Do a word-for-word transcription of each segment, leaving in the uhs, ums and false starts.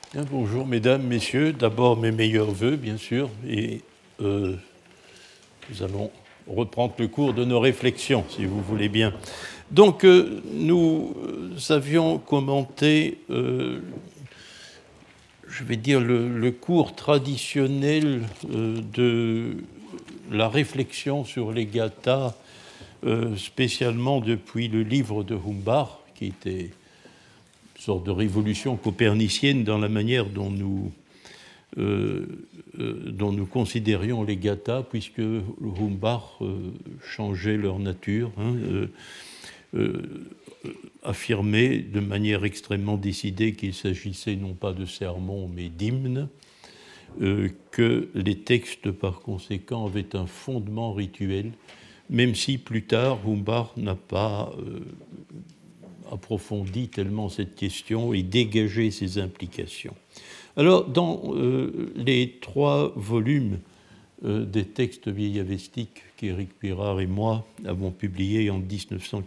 Bien, bonjour mesdames, messieurs. D'abord mes meilleurs vœux, bien sûr, et euh, nous allons reprendre le cours de nos réflexions, si vous voulez bien. Donc, euh, nous avions commenté, euh, je vais dire, le, le cours traditionnel euh, de la réflexion sur les gathas, euh, spécialement depuis le livre de Humbach, qui était sorte de révolution copernicienne dans la manière dont nous, euh, euh, dont nous considérions les gathas, puisque Humbach euh, changeait leur nature, hein, euh, euh, affirmait de manière extrêmement décidée qu'il s'agissait non pas de sermons mais d'hymnes, euh, que les textes par conséquent avaient un fondement rituel, même si plus tard Humbach n'a pas euh, approfondi tellement cette question et dégagé ses implications. Alors, dans euh, les trois volumes euh, des textes vieillavestiques qu'Éric Pirard et moi avons publiés en dix-neuf cent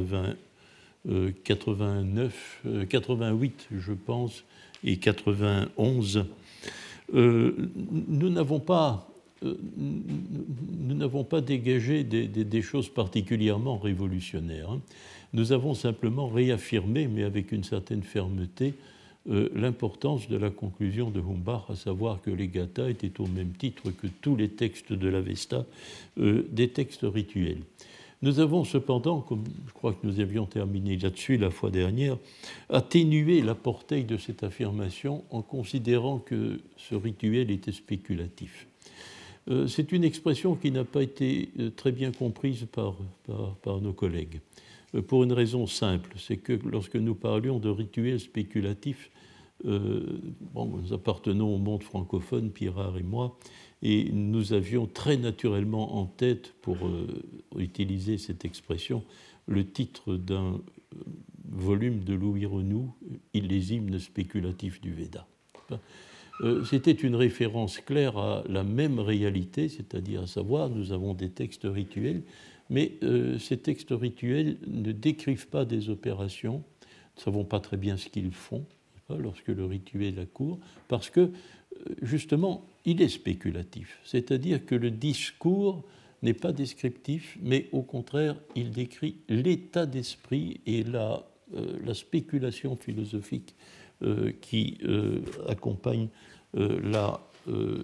quatre-vingt-neuf, euh, quatre-vingt-huit, je pense, et quatre-vingt-onze, euh, nous n'avons pas, euh, nous n'avons pas dégagé des, des, des choses particulièrement révolutionnaires, hein. Nous avons simplement réaffirmé, mais avec une certaine fermeté, euh, l'importance de la conclusion de Humbach, à savoir que les gathas étaient au même titre que tous les textes de l'Avesta, euh, des textes rituels. Nous avons cependant, comme je crois que nous avions terminé là-dessus la fois dernière, atténué la portée de cette affirmation en considérant que ce rituel était spéculatif. Euh, c'est une expression qui n'a pas été très bien comprise par, par, par nos collègues, pour une raison simple, c'est que lorsque nous parlions de rituels spéculatifs, euh, bon, nous appartenons au monde francophone, Pirard et moi, et nous avions très naturellement en tête, pour euh, utiliser cette expression, le titre d'un volume de Louis Renou, Les hymnes spéculatifs du Veda. Euh, c'était une référence claire à la même réalité, c'est-à-dire à savoir, nous avons des textes rituels, mais euh, ces textes rituels ne décrivent pas des opérations, nous ne savons pas très bien ce qu'ils font pas, lorsque le rituel accourt, parce que, justement, il est spéculatif, c'est-à-dire que le discours n'est pas descriptif, mais au contraire, il décrit l'état d'esprit et la, euh, la spéculation philosophique euh, qui euh, accompagne euh, la, euh,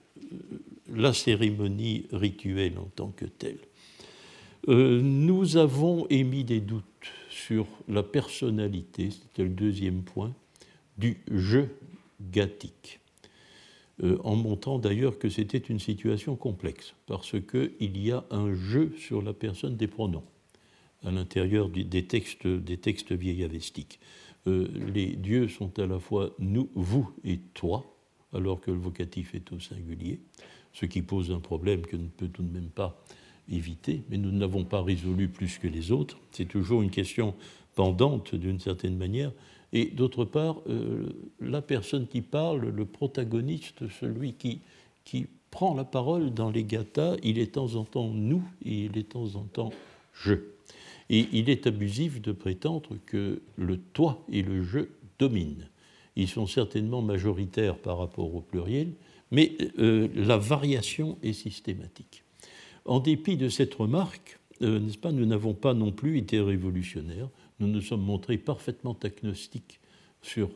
la cérémonie rituelle en tant que telle. Euh, nous avons émis des doutes sur la personnalité, c'était le deuxième point, du jeu gathique, euh, en montrant d'ailleurs que c'était une situation complexe, parce qu'il y a un jeu sur la personne des pronoms à l'intérieur du, des, textes, des textes vieillavestiques. Euh, les dieux sont à la fois nous, vous et toi, alors que le vocatif est au singulier, ce qui pose un problème que ne peut tout de même pas éviter, mais nous ne l'avons pas résolu plus que les autres. C'est toujours une question pendante d'une certaine manière. Et d'autre part, euh, la personne qui parle, le protagoniste, celui qui, qui prend la parole dans les gathas, il est de temps en temps nous et il est de temps en temps je. Et il est abusif de prétendre que le toi et le je dominent. Ils sont certainement majoritaires par rapport au pluriel, mais euh, la variation est systématique. En dépit de cette remarque, euh, n'est-ce pas, nous n'avons pas non plus été révolutionnaires. Nous nous sommes montrés parfaitement agnostiques sur,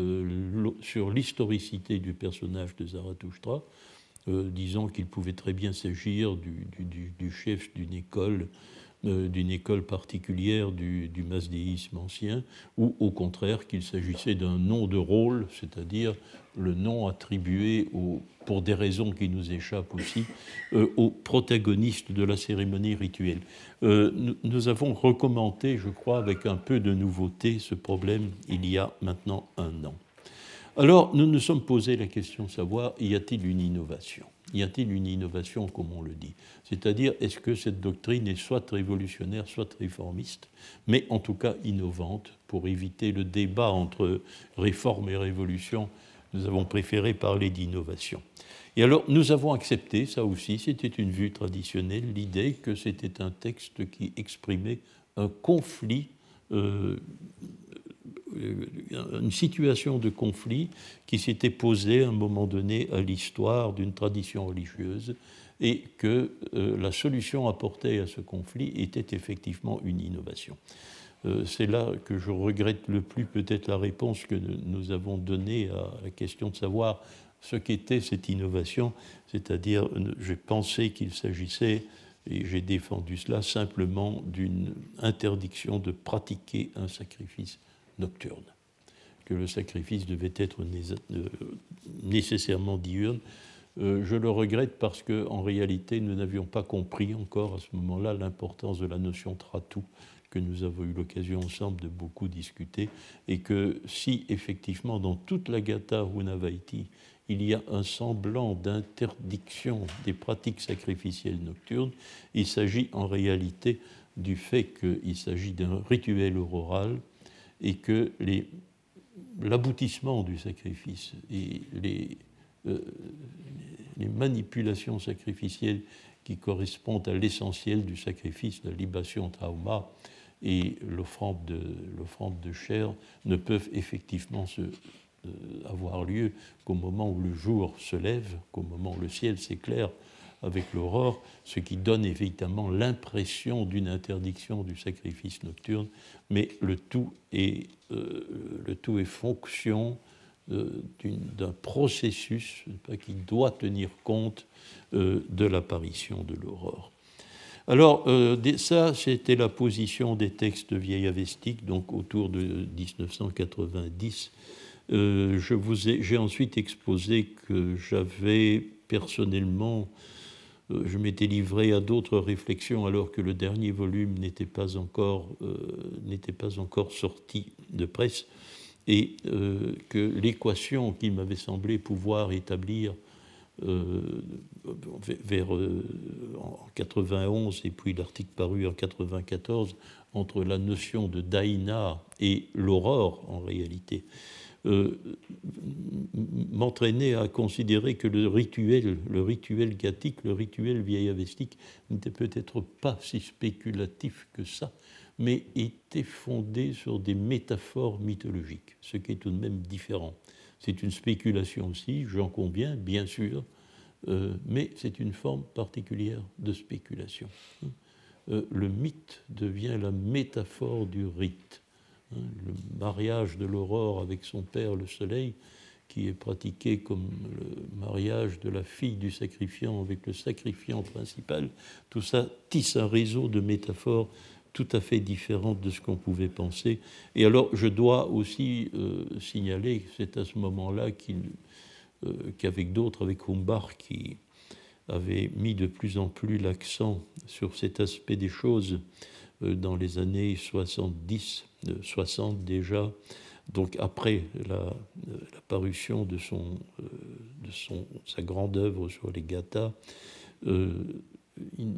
euh, sur l'historicité du personnage de Zarathustra, euh, disant qu'il pouvait très bien s'agir du, du, du chef d'une école, euh, d'une école particulière du, du masdéisme ancien, ou au contraire qu'il s'agissait d'un nom de rôle, c'est-à-dire le nom attribué au, pour des raisons qui nous échappent aussi, euh, aux protagonistes de la cérémonie rituelle. Euh, nous, nous avons recommenté, je crois, avec un peu de nouveauté, ce problème il y a maintenant un an. Alors, nous nous sommes posé la question de savoir, y a-t-il une innovation ? Y a-t-il une innovation, comme on le dit ? C'est-à-dire, est-ce que cette doctrine est soit révolutionnaire, soit réformiste, mais en tout cas innovante, pour éviter le débat entre réforme et révolution. Nous avons préféré parler d'innovation. Et alors, nous avons accepté, ça aussi, c'était une vue traditionnelle, l'idée que c'était un texte qui exprimait un conflit euh, une situation de conflit qui s'était posée à un moment donné à l'histoire d'une tradition religieuse et que euh, la solution apportée à ce conflit était effectivement une innovation. Euh, c'est là que je regrette le plus peut-être la réponse que nous avons donnée à la question de savoir ce qu'était cette innovation, c'est-à-dire j'ai pensé qu'il s'agissait, et j'ai défendu cela, simplement d'une interdiction de pratiquer un sacrifice nocturne, que le sacrifice devait être nécessairement diurne. Euh, je le regrette parce qu'en réalité, nous n'avions pas compris encore à ce moment-là l'importance de la notion tratou, que nous avons eu l'occasion ensemble de beaucoup discuter, et que si effectivement dans toute la Gatha Runavaiti, il y a un semblant d'interdiction des pratiques sacrificielles nocturnes, il s'agit en réalité du fait qu'il s'agit d'un rituel auroral et que les, l'aboutissement du sacrifice et les, euh, les manipulations sacrificielles qui correspondent à l'essentiel du sacrifice, la libation trauma et l'offrande de, l'offrande de chair, ne peuvent effectivement se avoir lieu qu'au moment où le jour se lève, qu'au moment où le ciel s'éclaire avec l'aurore, ce qui donne évidemment l'impression d'une interdiction du sacrifice nocturne, mais le tout est, euh, le tout est fonction euh, d'un processus pas, qui doit tenir compte euh, de l'apparition de l'aurore. Alors, euh, ça, c'était la position des textes vieillavestiques, donc autour de dix-neuf cent quatre-vingt-dix. Euh, je vous ai, j'ai ensuite exposé que j'avais personnellement, euh, je m'étais livré à d'autres réflexions alors que le dernier volume n'était pas encore, euh, n'était pas encore sorti de presse, et euh, que l'équation qu'il m'avait semblé pouvoir établir euh, vers euh, en quatre-vingt-onze et puis l'article paru en quatre-vingt-quatorze entre la notion de Daïna et l'aurore en réalité, Euh, m'entraîner à considérer que le rituel, le rituel gathique, le rituel vieillavestique n'était peut-être pas si spéculatif que ça, mais était fondé sur des métaphores mythologiques, ce qui est tout de même différent. C'est une spéculation aussi, j'en conviens, bien sûr, euh, mais c'est une forme particulière de spéculation. Euh, le mythe devient la métaphore du rite. Le mariage de l'aurore avec son père, le soleil, qui est pratiqué comme le mariage de la fille du sacrifiant avec le sacrifiant principal, tout ça tisse un réseau de métaphores tout à fait différentes de ce qu'on pouvait penser. Et alors, je dois aussi euh, signaler que c'est à ce moment-là qu'il, euh, qu'avec d'autres, avec Humbach, qui avait mis de plus en plus l'accent sur cet aspect des choses, dans les années soixante-dix, soixante déjà, donc après la, la parution de, son, de son, sa grande œuvre sur les Gathas, euh, il,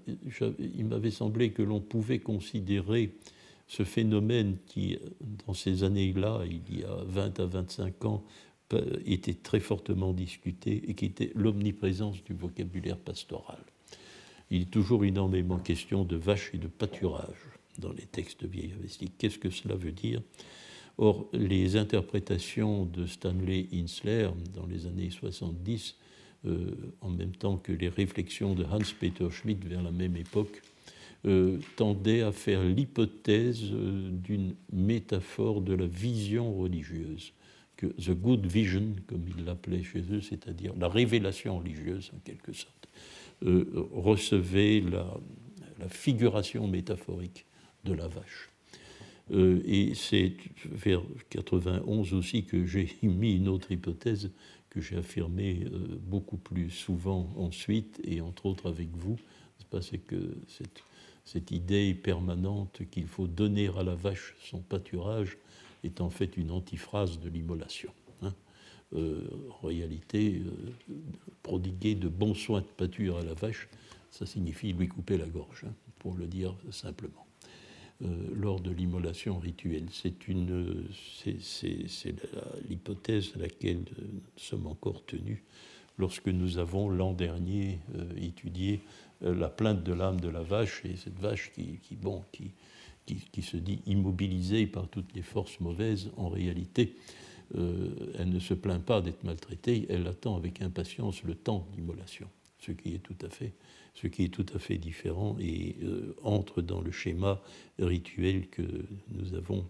il m'avait semblé que l'on pouvait considérer ce phénomène qui, dans ces années-là, il y a vingt à vingt-cinq ans, était très fortement discuté et qui était l'omniprésence du vocabulaire pastoral. Il est toujours énormément question de vaches et de pâturage dans les textes vieillavestiques. Qu'est-ce que cela veut dire ? Or, les interprétations de Stanley Insler dans les années soixante-dix, euh, en même temps que les réflexions de Hans-Peter Schmidt vers la même époque, euh, tendaient à faire l'hypothèse euh, d'une métaphore de la vision religieuse, que the good vision, comme ils l'appelaient chez eux, c'est-à-dire la révélation religieuse en quelque sorte, Euh, recevait la, la figuration métaphorique de la vache. Euh, et c'est vers quatre-vingt-onze aussi que j'ai mis une autre hypothèse que j'ai affirmée euh, beaucoup plus souvent ensuite, et entre autres avec vous, c'est que cette, cette idée permanente qu'il faut donner à la vache son pâturage est en fait une antiphrase de l'immolation. Hein. Euh, en réalité, euh, prodiguer de bons soins de pâture à la vache, ça signifie lui couper la gorge, hein, pour le dire simplement. Euh, lors de l'immolation rituelle, c'est, une, c'est, c'est, c'est la, l'hypothèse à laquelle nous sommes encore tenus lorsque nous avons l'an dernier euh, étudié euh, la plainte de l'âme de la vache, et cette vache qui, qui, bon, qui, qui, qui se dit immobilisée par toutes les forces mauvaises, en réalité, euh, elle ne se plaint pas d'être maltraitée, elle attend avec impatience le temps d'immolation, ce qui est tout à fait, ce qui est tout à fait différent et euh, entre dans le schéma rituel que nous avons,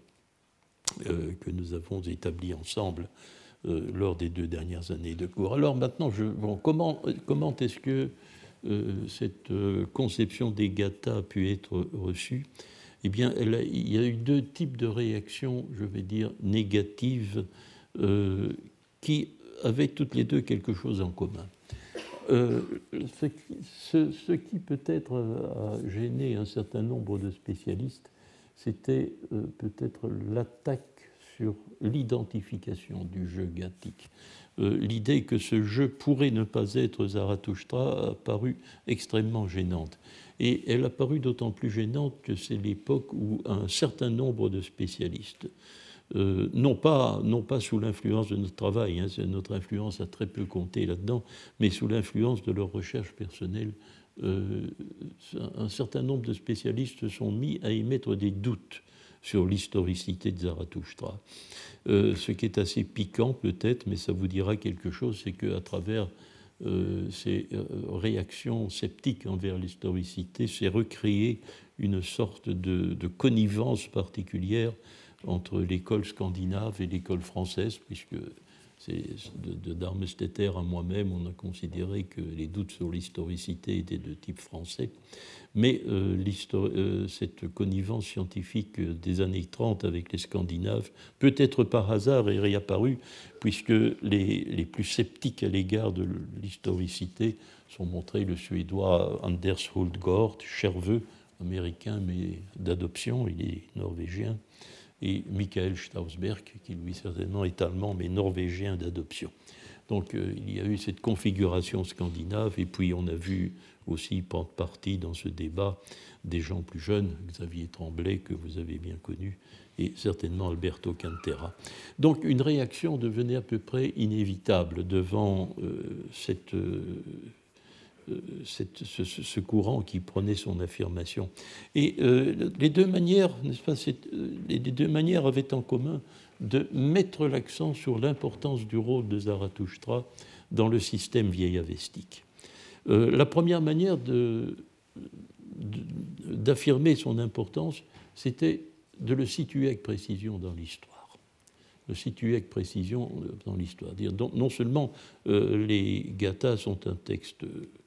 euh, que nous avons établi ensemble euh, lors des deux dernières années de cours. Alors maintenant, je, bon, comment, comment est-ce que euh, cette euh, conception des gathas a pu être reçue? Eh bien, elle a, il y a eu deux types de réactions, je vais dire, négatives, euh, qui avaient toutes les deux quelque chose en commun. Euh, ce, qui, ce, ce qui peut-être a gêné un certain nombre de spécialistes, c'était euh, peut-être l'attaque sur l'identification du jeu gathique. Euh, l'idée que ce jeu pourrait ne pas être Zarathustra a paru extrêmement gênante. Et elle a paru d'autant plus gênante que c'est l'époque où un certain nombre de spécialistes, euh, non, pas, non pas sous l'influence de notre travail, hein, notre influence a très peu compté là-dedans, mais sous l'influence de leur recherche personnelle, euh, un certain nombre de spécialistes se sont mis à émettre des doutes sur l'historicité de Zarathustra. Euh, ce qui est assez piquant peut-être, mais ça vous dira quelque chose, c'est qu'à travers Euh, ces euh, réactions sceptiques envers l'historicité, c'est recréer une sorte de, de connivence particulière entre l'école scandinave et l'école française, puisque c'est de, de Darmesteter à moi-même, on a considéré que les doutes sur l'historicité étaient de type français. Mais euh, euh, cette connivence scientifique des années trente avec les Scandinaves, peut-être par hasard, est réapparue, puisque les, les plus sceptiques à l'égard de l'historicité sont montrés le Suédois Anders Hultgård, Cherveux, américain mais d'adoption, il est norvégien, et Michael Stausberg, qui lui certainement est allemand mais norvégien d'adoption. Donc euh, il y a eu cette configuration scandinave, et puis on a vu aussi prendre partie dans ce débat des gens plus jeunes, Xavier Tremblay, que vous avez bien connu, et certainement Alberto Cantera. Donc une réaction devenait à peu près inévitable devant euh, cette, euh, cette, ce, ce courant qui prenait son affirmation. Et euh, les deux manières, n'est-ce pas, cette, les deux manières avaient en commun de mettre l'accent sur l'importance du rôle de Zarathustra dans le système vieillavestique. Euh, la première manière de, de, d'affirmer son importance, c'était de le situer avec précision dans l'histoire. Le situer avec précision dans l'histoire. Dire, donc, non seulement euh, les gathas sont un texte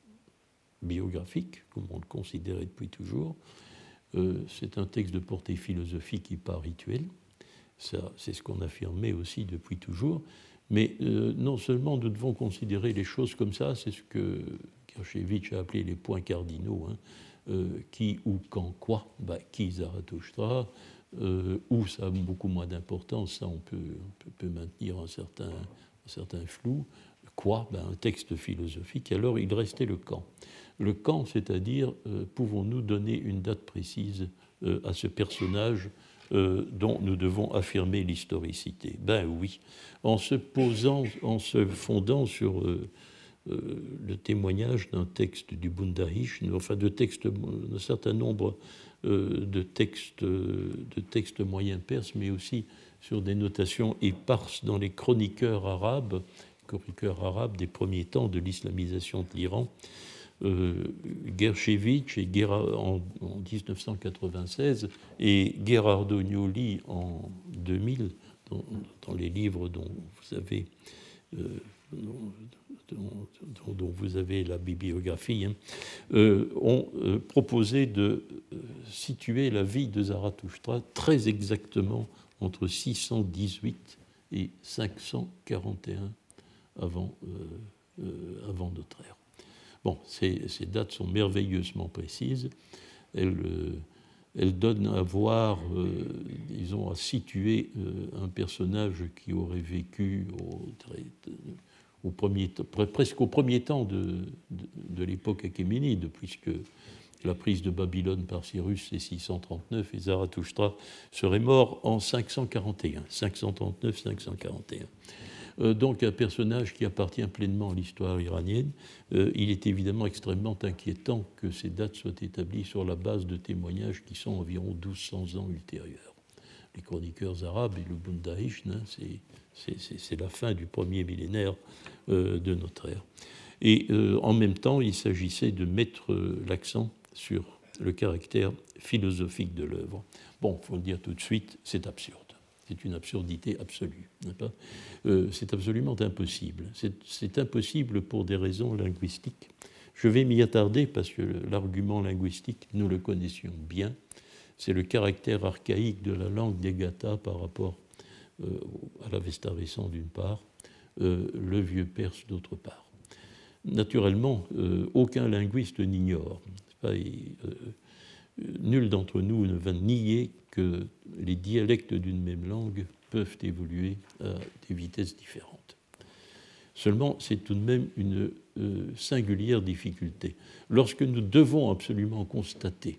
biographique, comme on le considérait depuis toujours, euh, c'est un texte de portée philosophique et pas rituel. Ça, c'est ce qu'on affirmait aussi depuis toujours. Mais euh, non seulement nous devons considérer les choses comme ça, c'est ce que Gershevitch a appelé les points cardinaux, hein, euh, qui, où, quand, quoi, bah, qui Zarathustra, euh, où ça a beaucoup moins d'importance, ça on peut, on peut, peut maintenir un certain, un certain flou. Quoi, bah, un texte philosophique. Alors il restait le quand. Le quand, c'est-à-dire, euh, pouvons-nous donner une date précise euh, à ce personnage Euh, dont nous devons affirmer l'historicité? Ben oui, en se posant, en se fondant sur euh, euh, le témoignage d'un texte du Bundahish, enfin de textes, d'un certain nombre euh, de textes, de textes moyens perses, mais aussi sur des notations éparses dans les chroniqueurs arabes, chroniqueurs arabes des premiers temps de l'islamisation de l'Iran. Euh, Gershevitch et Gerard, en, en dix-neuf cent quatre-vingt-seize et Gerardo Gnoli en deux mille, dans, dans les livres dont vous avez, euh, dont, dont, dont vous avez la bibliographie, hein, euh, ont euh, proposé de euh, situer la vie de Zarathustra très exactement entre six cent dix-huit et cinq cent quarante et un avant, euh, euh, avant notre ère. Bon, ces, ces dates sont merveilleusement précises. Elles, euh, elles donnent à voir, euh, disons, à situer euh, un personnage qui aurait vécu au, au premier, presque au premier temps de, de, de l'époque achéménide, puisque la prise de Babylone par Cyrus c'est six cent trente-neuf et Zarathustra serait mort en cinq cent quarante et un. cinq cent trente-neuf cinq cent quarante et un. Euh, donc un personnage qui appartient pleinement à l'histoire iranienne. Euh, il est évidemment extrêmement inquiétant que ces dates soient établies sur la base de témoignages qui sont environ mille deux cents ans ultérieurs. Les chroniqueurs arabes et le Bundaishn, hein, c'est la fin du premier millénaire euh, de notre ère. Et euh, en même temps, il s'agissait de mettre euh, l'accent sur le caractère philosophique de l'œuvre. Bon, il faut le dire tout de suite, c'est absurde. C'est une absurdité absolue. Pas euh, c'est absolument impossible. C'est impossible pour des raisons linguistiques. Je vais m'y attarder parce que l'argument linguistique, nous le connaissions bien. C'est le caractère archaïque de la langue des Gathas par rapport euh, à l'Avesta récent d'une part, euh, le vieux perse d'autre part. Naturellement, euh, aucun linguiste n'ignore. Euh, nul d'entre nous ne va nier que les dialectes d'une même langue peuvent évoluer à des vitesses différentes. Seulement, c'est tout de même une euh, singulière difficulté. Lorsque nous devons absolument constater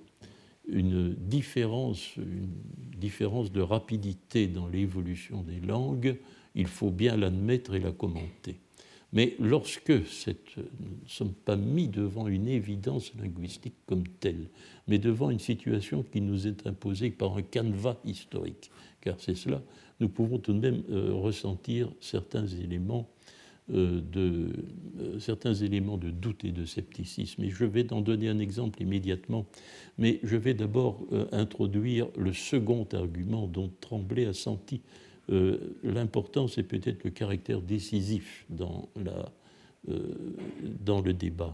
une différence, une différence de rapidité dans l'évolution des langues, il faut bien l'admettre et la commenter. Mais lorsque cette, nous ne sommes pas mis devant une évidence linguistique comme telle, mais devant une situation qui nous est imposée par un canevas historique, car c'est cela, nous pouvons tout de même euh, ressentir certains éléments, euh, de, euh, certains éléments de doute et de scepticisme. Et je vais en donner un exemple immédiatement, mais je vais d'abord euh, introduire le second argument dont Tremblay a senti Euh, l'importance et peut-être le caractère décisif dans, la, euh, dans le débat.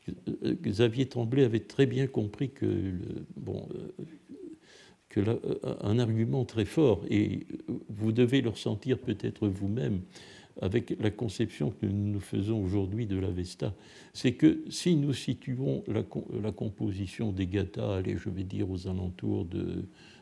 Xavier Tremblay avait très bien compris que, le, bon, euh, que la, un argument très fort, et vous devez le ressentir peut-être vous-même avec la conception que nous nous faisons aujourd'hui de l'Avesta, c'est que si nous situons la, la composition des Gathas, allez, je vais dire aux alentours de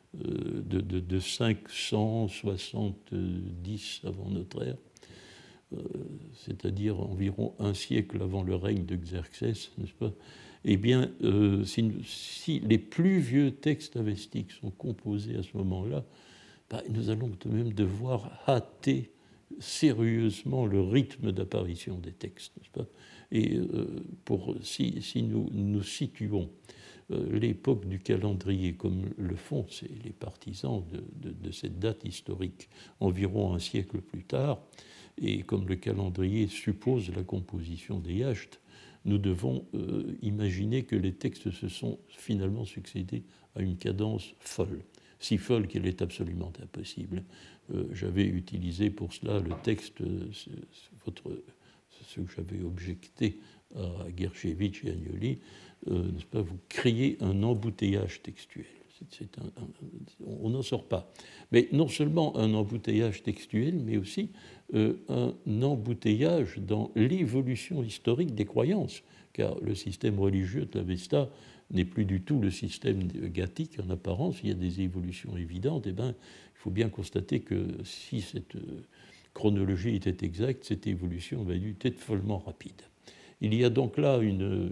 De, de, de cinq cent soixante-dix avant notre ère, euh, c'est-à-dire environ un siècle avant le règne de Xerxès, n'est-ce pas? Eh bien, euh, si, si les plus vieux textes avestiques sont composés à ce moment-là, bah, nous allons tout de même devoir hâter sérieusement le rythme d'apparition des textes, n'est-ce pas? Et euh, pour, si, si nous nous situons l'époque du calendrier, comme le font les partisans de, de, de cette date historique, environ un siècle plus tard, et comme le calendrier suppose la composition des yachts, nous devons euh, imaginer que les textes se sont finalement succédés à une cadence folle, si folle qu'elle est absolument impossible. Euh, j'avais utilisé pour cela le texte, euh, votre, ce que j'avais objecté à Gershevitch et Agnoli, Euh, n'est-ce pas, vous créez un embouteillage textuel. C'est, c'est un, un, on n'en sort pas. Mais non seulement un embouteillage textuel, mais aussi euh, un embouteillage dans l'évolution historique des croyances, car le système religieux de l'Avesta n'est plus du tout le système gathique en apparence, il y a des évolutions évidentes. Eh bien, il faut bien constater que si cette chronologie était exacte, cette évolution avait dû être follement rapide. Il y a donc là une,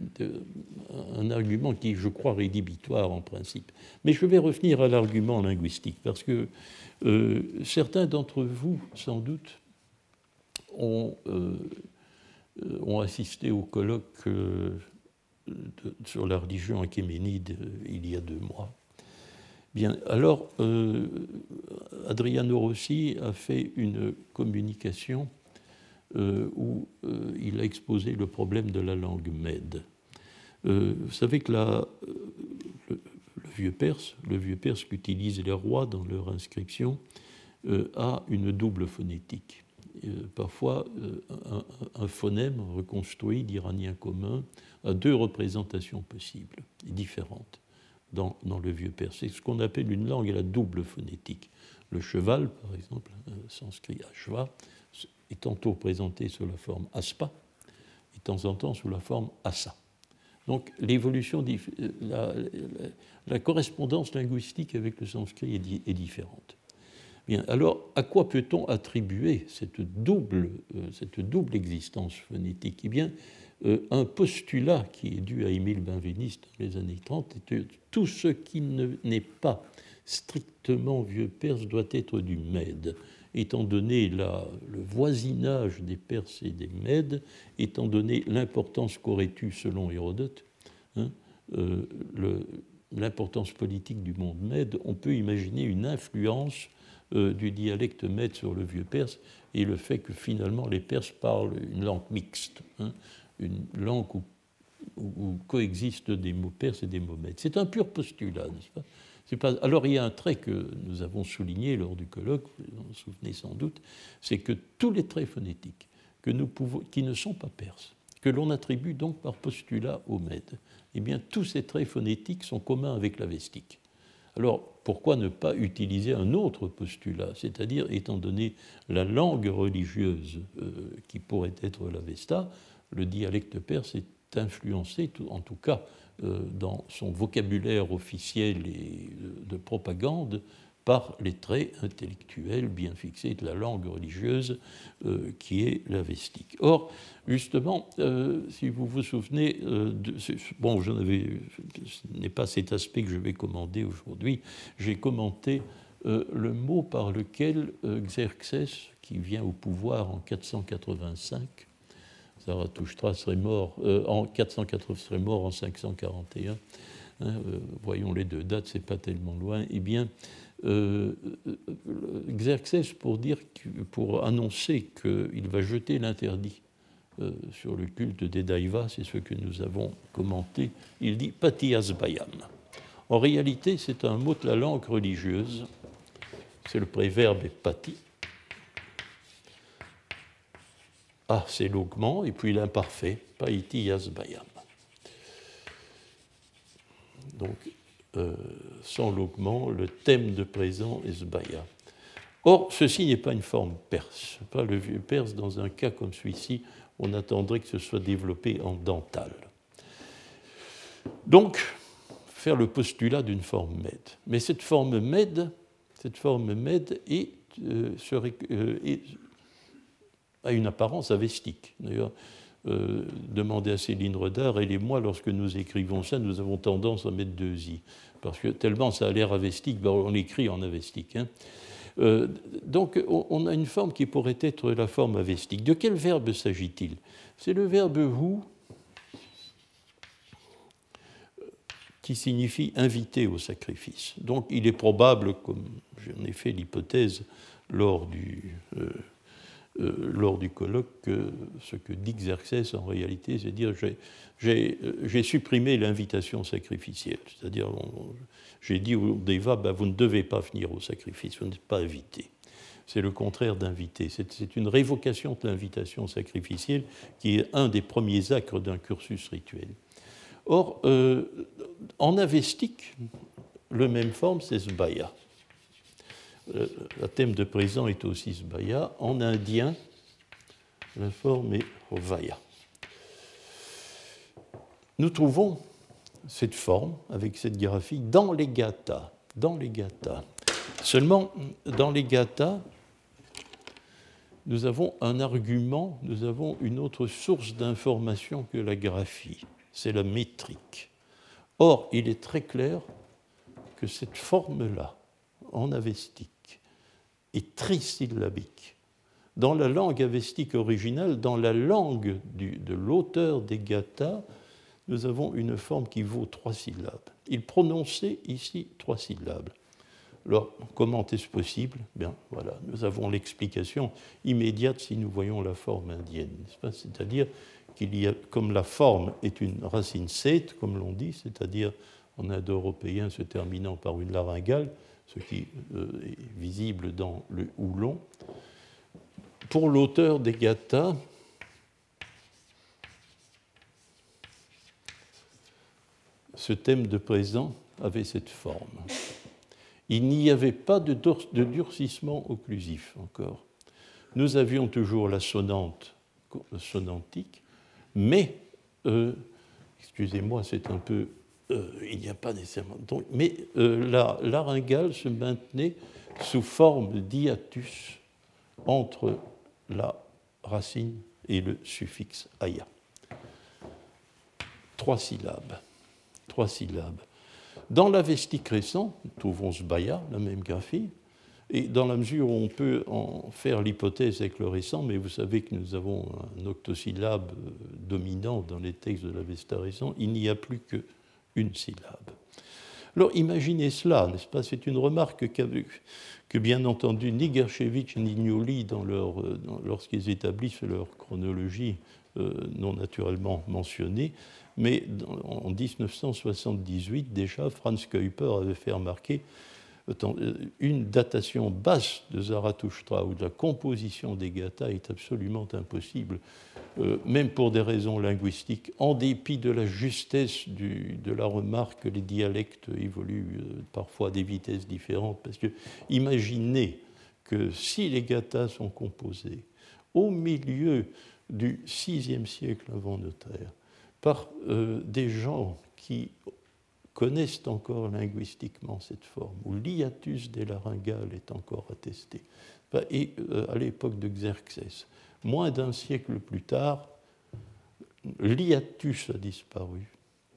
un argument qui, je crois, rédhibitoire en principe. Mais je vais revenir à l'argument linguistique, parce que euh, certains d'entre vous, sans doute, ont, euh, ont assisté au colloque euh, de, sur la religion achéménide euh, il y a deux mois. Bien, alors, euh, Adriano Rossi a fait une communication Euh, où euh, il a exposé le problème de la langue mède. Euh, vous savez que la, euh, le, le vieux perse, le vieux perse qu'utilisent les rois dans leur inscription, euh, a une double phonétique. Euh, parfois, euh, un, un phonème reconstruit d'iranien commun a deux représentations possibles et différentes dans, dans le vieux perse. C'est ce qu'on appelle une langue à la double phonétique. Le cheval, par exemple, euh, sanskrit ashva, est tantôt présenté sous la forme aspa et de temps en temps sous la forme asa. Donc l'évolution, la, la, la correspondance linguistique avec le sanskrit est, di, est différente. Bien, alors à quoi peut-on attribuer cette double, euh, cette double existence phonétique? Eh bien, euh, un postulat qui est dû à Émile Benveniste dans les années trente est que tout ce qui ne, n'est pas strictement vieux perse doit être du mède. étant donné la, le voisinage des Perses et des Mèdes, étant donné l'importance qu'aurait eu, selon Hérodote, hein, euh, le, l'importance politique du monde mède, on peut imaginer une influence euh, du dialecte mède sur le vieux perse et le fait que finalement les Perses parlent une langue mixte, hein, une langue où, où, où coexistent des mots perses et des mots mèdes. C'est un pur postulat, n'est-ce pas ? C'est pas... Alors il y a un trait que nous avons souligné lors du colloque, vous vous en souvenez sans doute, c'est que tous les traits phonétiques que nous pouvons, qui ne sont pas perses, que l'on attribue donc par postulat aux Mèdes, eh bien tous ces traits phonétiques sont communs avec l'avestique. Alors pourquoi ne pas utiliser un autre postulat, c'est-à-dire étant donné la langue religieuse euh, qui pourrait être l'Avesta, le dialecte perse est influencé, en tout cas euh, dans son vocabulaire officiel et de propagande, par les traits intellectuels bien fixés de la langue religieuse euh, qui est l'avestique. Or, justement, euh, si vous vous souvenez, euh, de, bon, j'en avais, ce n'est pas cet aspect que je vais commenter aujourd'hui, j'ai commenté euh, le mot par lequel euh, Xerxès, qui vient au pouvoir en quatre cent quatre-vingt-cinq, Zarathustra serait mort euh, en quatre cent quatre-vingts, serait mort en cinq cent quarante et un, hein, euh, voyons les deux dates, c'est pas tellement loin, eh bien, Euh, Xerxès, pour, dire que, pour annoncer qu'il va jeter l'interdit euh, sur le culte des Daivas, c'est ce que nous avons commenté, il dit Patias Bayam. En réalité, c'est un mot de la langue religieuse, c'est le préverbe est pati. Ah, c'est l'augment, et puis l'imparfait, Paitias Bayam. Donc, Euh, sans l'augment, le thème de présent est Sbaya. Or, ceci n'est pas une forme perse. Pas le vieux perse, dans un cas comme celui-ci, on attendrait que ce soit développé en dental. Donc, faire le postulat d'une forme mède. Mais cette forme mède, cette forme mède est, euh, serait, euh, est, a une apparence avestique. D'ailleurs, Euh, demandez à Céline Redard, elle et moi, lorsque nous écrivons ça, nous avons tendance à mettre deux i, parce que tellement ça a l'air avestique, ben on l'écrit en avestique. Hein. Euh, donc on, on a une forme qui pourrait être la forme avestique. De quel verbe s'agit-il ? C'est le verbe hu, qui signifie inviter au sacrifice. Donc il est probable, comme j'en ai fait l'hypothèse lors du... Euh, Euh, lors du colloque, que ce que dit Xerxès en réalité, c'est dire j'ai, j'ai, j'ai supprimé l'invitation sacrificielle. C'est-à-dire, on, j'ai dit aux Deva, ben, vous ne devez pas venir au sacrifice, vous n'êtes pas invité. C'est le contraire d'inviter. C'est, c'est une révocation de l'invitation sacrificielle qui est un des premiers actes d'un cursus rituel. Or, euh, en avestique, le même forme, c'est Sbaya. Le thème de présent est aussi Sbaya. En indien, la forme est Vaya. Nous trouvons cette forme, avec cette graphie, dans les gathas. Dans les gathas. Seulement, dans les gathas, nous avons un argument, nous avons une autre source d'information que la graphie. C'est la métrique. Or, il est très clair que cette forme-là, en avestique, est trisyllabique. Dans la langue avestique originale, dans la langue du, de l'auteur des gathas, nous avons une forme qui vaut trois syllabes. Il prononçait ici trois syllabes. Alors, comment est-ce possible ? Bien, voilà, nous avons l'explication immédiate si nous voyons la forme indienne, n'est-ce pas ? C'est-à-dire qu'il y a, comme la forme est une racine sète, comme l'on dit, c'est-à-dire en indo-européen se terminant par une laryngale, ce qui euh, est visible dans le houlon. Pour l'auteur des gathas, ce thème de présent avait cette forme. Il n'y avait pas de, dur- de durcissement occlusif encore. Nous avions toujours la sonante sonantique, mais, euh, excusez-moi, c'est un peu... Euh, il n'y a pas nécessairement... Donc, mais euh, la laryngale se maintenait sous forme d'hiatus entre la racine et le suffixe aya. Trois syllabes. Trois syllabes. Dans l'avestique récent, nous trouvons Sbaya, la même graphie, Et dans la mesure où on peut en faire l'hypothèse avec le récent, mais vous savez que nous avons un octosyllabe dominant dans les textes de l'Avesta récent, il n'y a plus qu'une syllabe. Alors imaginez cela, n'est-ce pas? C'est une remarque que bien entendu ni Gershevitch ni Gnoli, dans leur, dans, lorsqu'ils établissent leur chronologie, euh, n'ont naturellement mentionné, mais dans, en dix-neuf cent soixante-dix-huit, déjà, Franz Kuiper avait fait remarquer une datation basse de Zarathustra ou de la composition des gathas est absolument impossible, euh, même pour des raisons linguistiques, en dépit de la justesse du, de la remarque que les dialectes évoluent euh, parfois à des vitesses différentes. Parce que imaginez que si les gathas sont composés au milieu du sixième siècle avant notre ère par euh, des gens qui connaissent encore linguistiquement cette forme, où l'hiatus des laryngales est encore attesté. Et euh, à l'époque de Xerxès, moins d'un siècle plus tard, l'hiatus a disparu.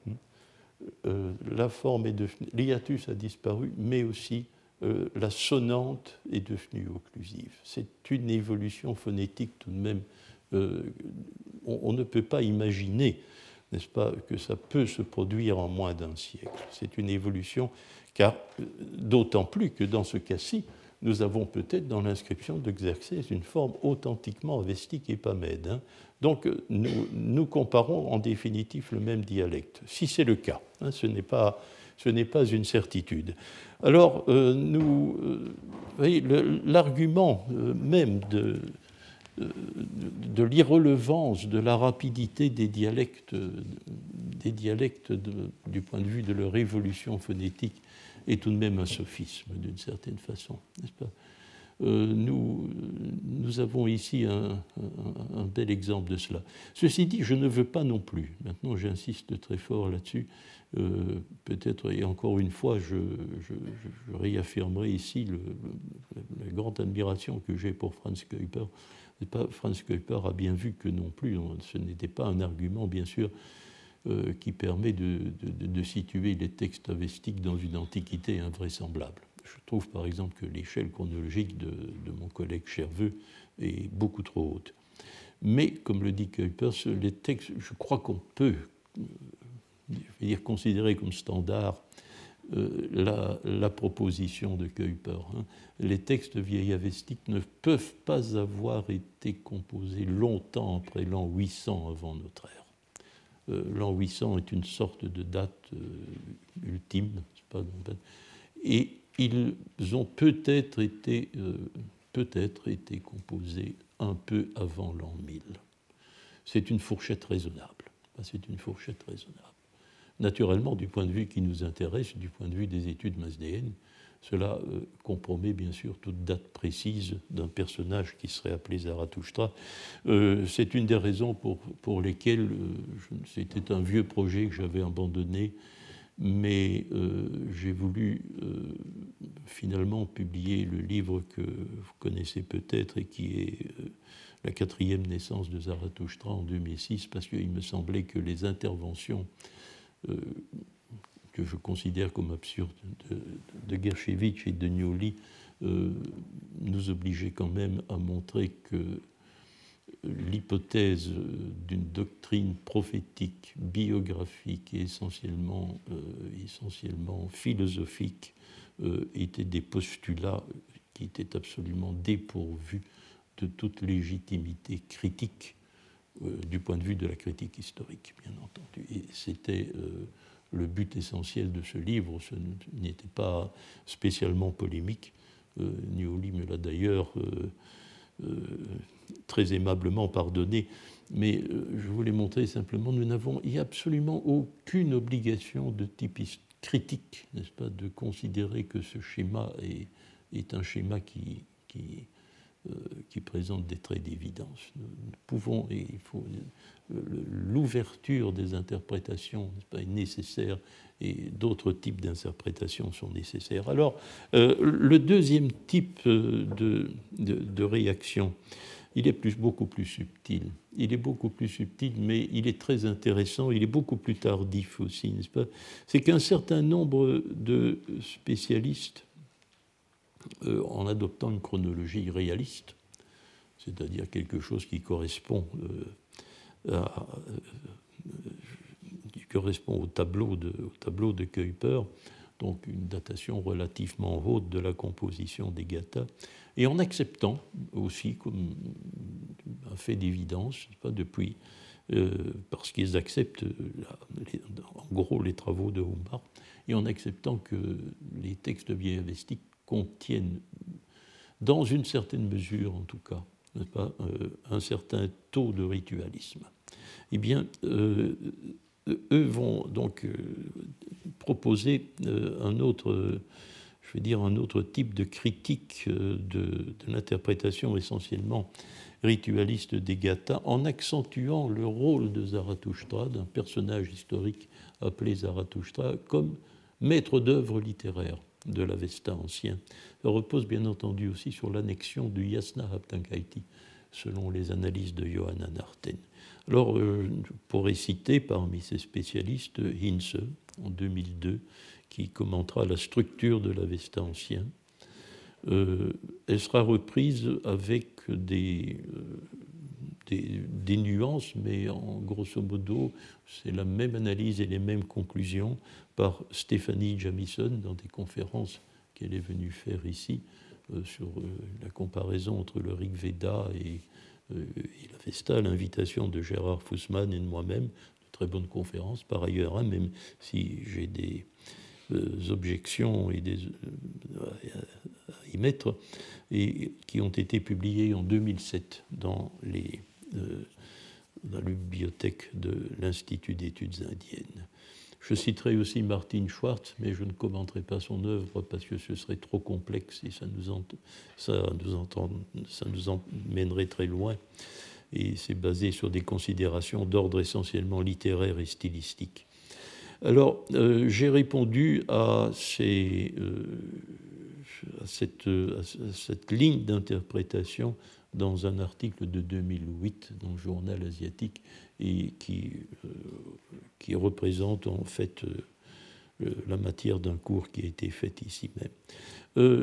Euh, la forme est devenue, l'hiatus a disparu, mais aussi euh, la sonnante est devenue occlusive. C'est une évolution phonétique tout de même. Euh, on, on ne peut pas imaginer, n'est-ce pas, que ça peut se produire en moins d'un siècle. C'est une évolution, car d'autant plus que dans ce cas-ci, nous avons peut-être dans l'inscription de Xerxès une forme authentiquement avestique et pas mède. Hein. Donc nous, nous comparons en définitive le même dialecte, si c'est le cas. Hein, ce n'est pas, ce n'est pas une certitude. Alors, euh, nous, euh, vous voyez, le, l'argument euh, même de... de l'irrelevance, de la rapidité des dialectes, des dialectes de, du point de vue de leur évolution phonétique est tout de même un sophisme d'une certaine façon, n'est-ce pas? Euh, nous, nous avons ici un, un, un bel exemple de cela. Ceci dit, je ne veux pas non plus, maintenant j'insiste très fort là-dessus, euh, peut-être, et encore une fois, je, je, je réaffirmerai ici le, le, la grande admiration que j'ai pour Franz Kuiper. Pas, Franz Kuiper a bien vu que non plus, ce n'était pas un argument, bien sûr, euh, qui permet de, de, de situer les textes avestiques dans une antiquité invraisemblable. Je trouve par exemple que l'échelle chronologique de, de mon collègue Cherveux est beaucoup trop haute. Mais, comme le dit Kuiper, les textes, je crois qu'on peut je vais dire, considérer comme standard Euh, la, la proposition de Kuiper. Hein. Les textes vieillavestiques ne peuvent pas avoir été composés longtemps après l'an huit cents avant notre ère. Euh, l'an huit cents est une sorte de date euh, ultime, c'est pas, et ils ont peut-être été, euh, peut-être été composés un peu avant l'an mille. C'est une fourchette raisonnable. C'est une fourchette raisonnable. Naturellement, du point de vue qui nous intéresse, du point de vue des études masdéennes, cela euh, compromet bien sûr toute date précise d'un personnage qui serait appelé Zarathustra. Euh, c'est une des raisons pour, pour lesquelles euh, je, c'était un vieux projet que j'avais abandonné, mais euh, j'ai voulu euh, finalement publier le livre que vous connaissez peut-être et qui est euh, la quatrième naissance de Zarathustra en deux mille six, parce qu'il me semblait que les interventions Euh, que je considère comme absurdes de, de Gershevitch et de Gnoli euh, nous obligeaient quand même à montrer que l'hypothèse d'une doctrine prophétique, biographique et essentiellement, euh, essentiellement philosophique euh, étaient des postulats qui étaient absolument dépourvus de toute légitimité critique Euh, du point de vue de la critique historique, bien entendu. Et c'était euh, le but essentiel de ce livre. Ce n'était pas spécialement polémique. Euh, Gnoli me l'a d'ailleurs euh, euh, très aimablement pardonné. Mais euh, je voulais montrer simplement, nous n'avons, il n'y a absolument aucune obligation de type critique, n'est-ce pas, de considérer que ce schéma est, est un schéma qui... qui Euh, qui présente des traits d'évidence. Nous, nous pouvons, et il faut, l'ouverture des interprétations n'est-ce pas, est nécessaire et d'autres types d'interprétations sont nécessaires. Alors, euh, le deuxième type de, de, de réaction, il est plus, beaucoup plus subtil. Il est beaucoup plus subtil, mais il est très intéressant, il est beaucoup plus tardif aussi, n'est-ce pas? C'est qu'un certain nombre de spécialistes euh, en adoptant une chronologie réaliste, c'est-à-dire quelque chose qui correspond, euh, à, euh, qui correspond au tableau de, au tableau de Kuiper, donc une datation relativement haute de la composition des gathas, et en acceptant aussi comme un fait d'évidence, pas depuis, euh, parce qu'ils acceptent la, les, en gros les travaux de Humbart, et en acceptant que les textes vieillavestiques contiennent, dans une certaine mesure en tout cas, n'est-ce pas, euh, un certain taux de ritualisme. Eh bien, euh, eux vont donc euh, proposer euh, un autre, euh, je vais dire un autre type de critique euh, de, de l'interprétation essentiellement ritualiste des gathas, en accentuant le rôle de Zarathustra, d'un personnage historique appelé Zarathustra, comme maître d'œuvre littéraire de l'Avesta ancien. Ça repose bien entendu aussi sur l'annexion du Yasna Haptankaiti, selon les analyses de Johanna Narten. Alors, euh, je pourrais citer parmi ces spécialistes Hinze, en deux mille deux, qui commentera la structure de l'Avesta ancien. Euh, elle sera reprise avec des, euh, des, des nuances, mais en grosso modo, c'est la même analyse et les mêmes conclusions par Stéphanie Jamison dans des conférences qu'elle est venue faire ici euh, sur euh, la comparaison entre le Rig Veda et, euh, et l'Avesta, l'invitation de Gérard Fussman et de moi-même, de très bonnes conférences par ailleurs, hein, même si j'ai des euh, objections et des, euh, à y mettre, et qui ont été publiées en deux mille sept dans, les, euh, dans la bibliothèque de l'Institut d'études indiennes. Je citerai aussi Martin Schwartz, mais je ne commenterai pas son œuvre parce que ce serait trop complexe et ça nous, en, ça nous, entend, ça nous emmènerait très loin. Et c'est basé sur des considérations d'ordre essentiellement littéraire et stylistique. Alors, euh, j'ai répondu à, ces, euh, à, cette, à cette ligne d'interprétation dans un article de deux mille huit dans le journal asiatique et qui, euh, qui représente en fait euh, la matière d'un cours qui a été fait ici même. Euh,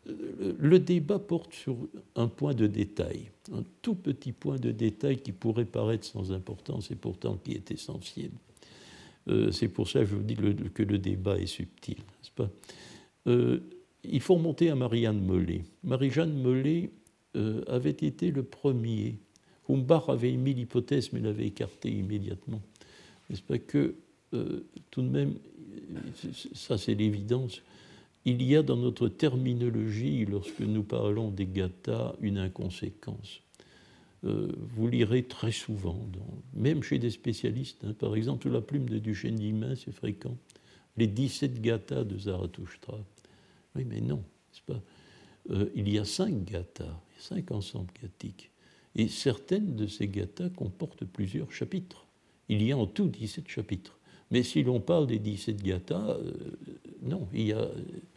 le débat porte sur un point de détail, un tout petit point de détail qui pourrait paraître sans importance et pourtant qui est essentiel. Euh, c'est pour ça que je vous dis le, que le débat est subtil, n'est-ce pas ? euh, Il faut remonter à Marie-Anne Mollet. Marie-Jeanne Mollet euh, avait été le premier. Humbart avait émis l'hypothèse, mais l'avait écartée immédiatement. N'est-ce pas que, euh, tout de même, ça c'est l'évidence, il y a dans notre terminologie, lorsque nous parlons des gathas, une inconséquence. Euh, vous lirez très souvent, dans, même chez des spécialistes, hein, par exemple, sous la plume de Duchesne d'Imain, c'est fréquent, les dix-sept gathas de Zarathustra. Oui, mais non, n'est-ce pas ? Euh, il y a cinq gathas, cinq ensembles gathiques, et certaines de ces gathas comportent plusieurs chapitres. Il y a en tout dix-sept chapitres. Mais si l'on parle des dix-sept gathas, euh, non, il y a,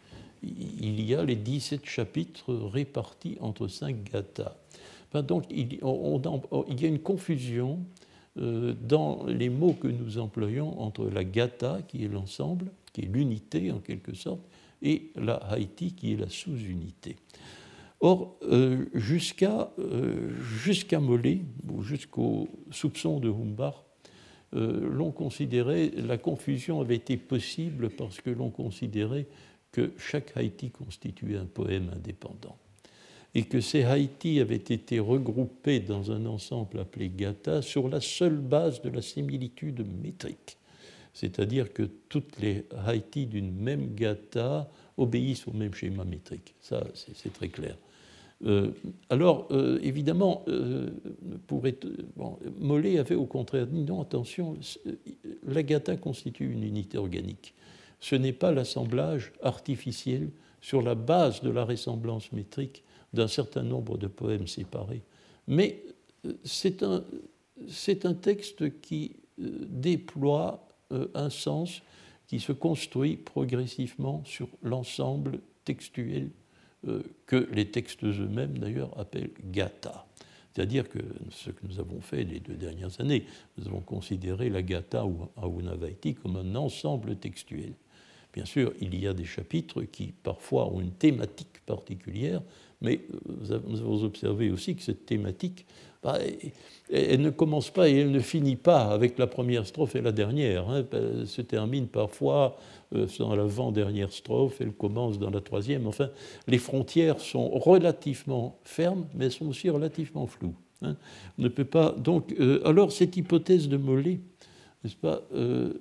il y a les dix-sept chapitres répartis entre cinq gathas. Enfin, donc, il, on, on, il y a une confusion euh, dans les mots que nous employons entre la gatha, qui est l'ensemble, qui est l'unité en quelque sorte, et la haïti, qui est la sous-unité. Or, euh, jusqu'à, euh, jusqu'à Mollet, ou jusqu'au soupçon de Humbart, euh, l'on considérait, la confusion avait été possible parce que l'on considérait que chaque haïti constituait un poème indépendant et que ces haïtis avaient été regroupés dans un ensemble appelé gatha sur la seule base de la similitude métrique. C'est-à-dire que toutes les haïtis d'une même gatha obéissent au même schéma métrique. Ça, c'est, c'est très clair. Euh, alors, euh, évidemment, euh, pour être, bon, Mollet avait au contraire dit non, attention, la gatha constitue une unité organique. Ce n'est pas l'assemblage artificiel sur la base de la ressemblance métrique d'un certain nombre de poèmes séparés. Mais c'est un, c'est un texte qui déploie un sens qui se construit progressivement sur l'ensemble textuel que les textes eux-mêmes, d'ailleurs, appellent gatha. C'est-à-dire que ce que nous avons fait les deux dernières années, nous avons considéré la gatha ou Ahunavaiti comme un ensemble textuel. Bien sûr, il y a des chapitres qui parfois ont une thématique particulière, mais nous avons observé aussi que cette thématique, bah, elle ne commence pas et elle ne finit pas avec la première strophe et la dernière. Hein. Elle se termine parfois dans l'avant-dernière strophe, elle commence dans la troisième. Enfin, les frontières sont relativement fermes, mais elles sont aussi relativement floues. Hein. On ne peut pas. Donc, euh, alors cette hypothèse de Molé, n'est-ce pas, euh,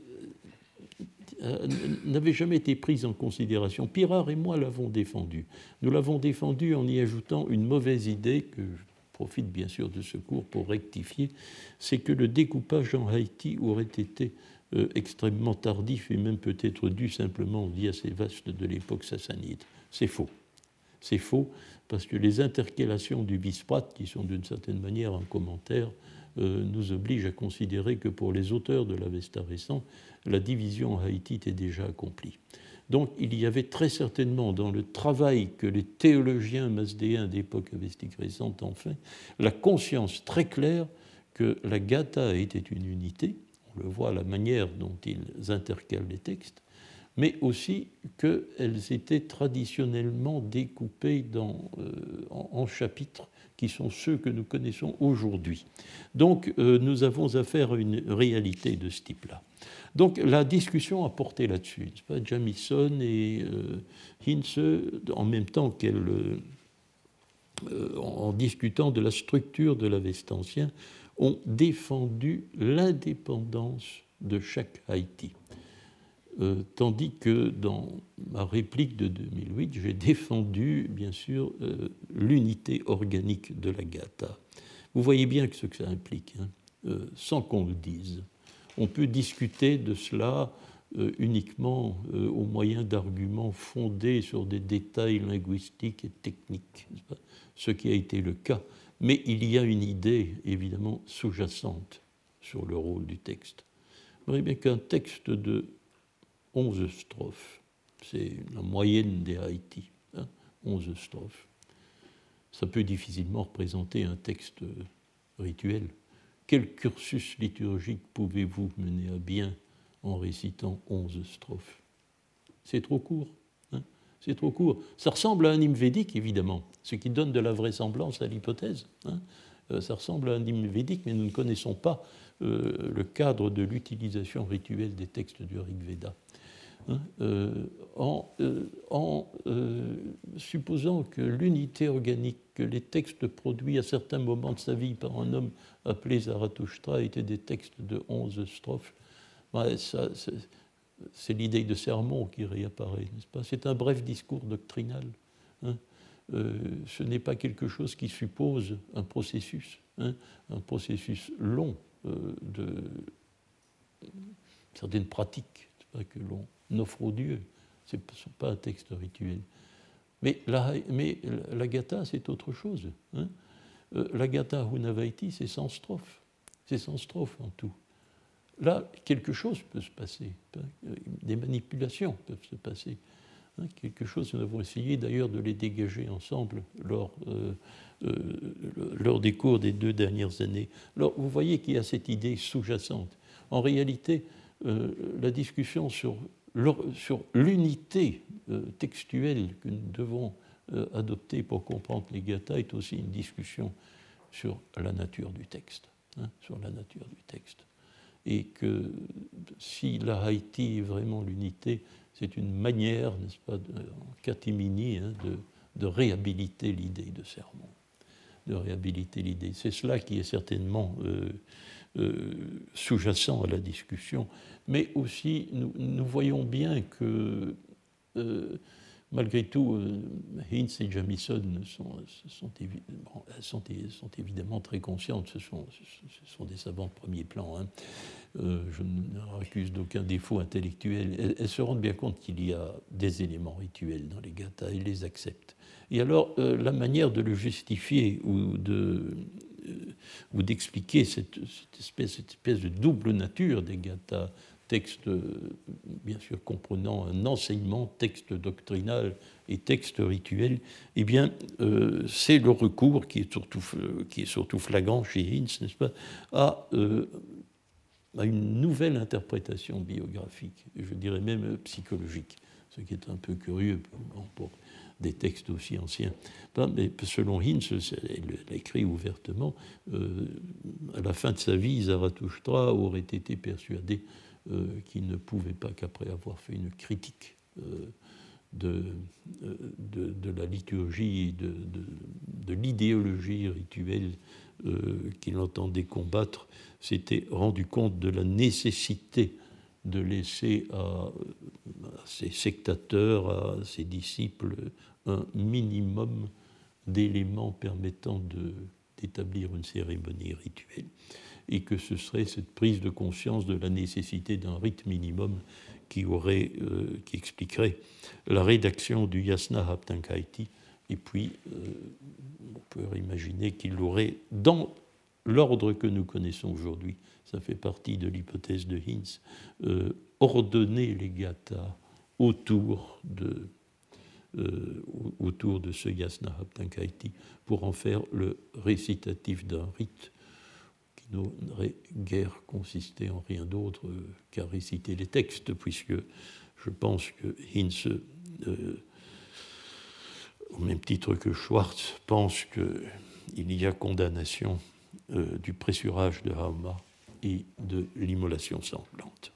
n'avait jamais été prise en considération. Pirard et moi l'avons défendue. Nous l'avons défendue en y ajoutant une mauvaise idée que je profite bien sûr de ce cours pour rectifier, c'est que le découpage en Haïti aurait été euh, extrêmement tardif et même peut-être dû simplement aux diacées vastes de l'époque sassanide. C'est faux. C'est faux parce que les intercalations du Bisprat, qui sont d'une certaine manière un commentaire, euh, nous obligent à considérer que pour les auteurs de l'Avesta récent, la division en Haïti était déjà accomplie. Donc il y avait très certainement dans le travail que les théologiens masdéens d'époque avestique récente ont fait, la conscience très claire que la Gatha était une unité, on le voit à la manière dont ils intercalent les textes, mais aussi qu'elles étaient traditionnellement découpées dans, euh, en, en chapitres qui sont ceux que nous connaissons aujourd'hui. Donc euh, nous avons affaire à une réalité de ce type-là. Donc la discussion a porté là-dessus, n'est-ce pas ? Jamison et euh, Hinze, en même temps qu'elle, euh, en discutant de la structure de l'Avesta ancien, ont défendu l'indépendance de chaque Haïti. Euh, tandis que dans ma réplique de deux mille huit, j'ai défendu, bien sûr, euh, l'unité organique de la Gatha. Vous voyez bien ce que ça implique, hein, euh, sans qu'on le dise. On peut discuter de cela euh, uniquement euh, au moyen d'arguments fondés sur des détails linguistiques et techniques, n'est-ce pas ? Ce qui a été le cas. Mais il y a une idée, évidemment, sous-jacente sur le rôle du texte. Vous voyez bien qu'un texte de onze strophes, c'est la moyenne des Haïti, hein, onze strophes. Ça peut difficilement représenter un texte rituel. Quel cursus liturgique pouvez-vous mener à bien en récitant onze strophes ? C'est trop court. Hein, c'est trop court. Ça ressemble à un hymne védique, évidemment, ce qui donne de la vraisemblance à l'hypothèse. Hein. Euh, ça ressemble à un hymne védique, mais nous ne connaissons pas euh, le cadre de l'utilisation rituelle des textes du Rig Veda. Hein, euh, en, euh, en euh, supposant que l'unité organique, que les textes produits à certains moments de sa vie par un homme appelé Zarathustra étaient des textes de onze strophes, ben ça, c'est, c'est l'idée de sermon qui réapparaît, n'est-ce pas ? C'est un bref discours doctrinal. Hein, euh, ce n'est pas quelque chose qui suppose un processus, hein, un processus long euh, de certaines pratiques, c'est pas que l'on n'offre au Dieu, ce n'est pas un texte rituel. Mais la, mais la Gatha, c'est autre chose. Hein. Euh, la Gatha Hunavaiti, c'est cent strophes. C'est cent strophes en tout. Là, quelque chose peut se passer. Des manipulations peuvent se passer. Hein, quelque chose, nous avons essayé d'ailleurs de les dégager ensemble lors, euh, euh, lors des cours des deux dernières années. Alors, vous voyez qu'il y a cette idée sous-jacente. En réalité, euh, la discussion sur sur l'unité euh, textuelle que nous devons euh, adopter pour comprendre les Gatha est aussi une discussion sur la nature du texte, hein, sur la nature du texte. Et que si la Haïti est vraiment l'unité, c'est une manière, n'est-ce pas, de, en catimini, hein, de, de réhabiliter l'idée de sermon, de réhabiliter l'idée. C'est cela qui est certainement euh, euh, sous-jacent à la discussion. Mais aussi, nous, nous voyons bien que, euh, malgré tout, euh, Hinze et Jamison sont, sont, évidemment, sont, sont évidemment très conscientes. Ce sont, ce sont des savants de premier plan. Hein. Euh, je ne leur accuse d'aucun défaut intellectuel. Elles, elles se rendent bien compte qu'il y a des éléments rituels dans les Gatha, elles les acceptent. Et alors, euh, la manière de le justifier ou de... ou d'expliquer cette, cette, espèce, cette espèce de double nature des Gatha, texte, bien sûr, comprenant un enseignement, texte doctrinal et texte rituel, eh bien, euh, c'est le recours qui est surtout, qui est surtout flagrant chez Hinze, n'est-ce pas, à euh, à une nouvelle interprétation biographique, je dirais même psychologique, ce qui est un peu curieux pour, pour des textes aussi anciens. Mais selon Hinz, elle écrit ouvertement, euh, à la fin de sa vie, Zarathustra aurait été persuadé euh, qu'il ne pouvait pas qu'après avoir fait une critique euh, de, de, de la liturgie et de, de, de l'idéologie rituelle euh, qu'il entendait combattre, s'était rendu compte de la nécessité de laisser à, à ses sectateurs, à ses disciples, un minimum d'éléments permettant de, d'établir une cérémonie rituelle, et que ce serait cette prise de conscience de la nécessité d'un rite minimum qui, aurait, euh, qui expliquerait la rédaction du Yasna Haptankaiti, et puis euh, on peut imaginer qu'il l'aurait dans l'ordre que nous connaissons aujourd'hui, ça fait partie de l'hypothèse de Hinz, euh, ordonner les gathas autour de, euh, autour de ce Yasna Haptankaiti pour en faire le récitatif d'un rite qui n'aurait guère consisté en rien d'autre qu'à réciter les textes, puisque je pense que Hinz, euh, au même titre que Schwartz, pense qu'il y a condamnation euh, du pressurage de Hauma et de l'immolation sanglante.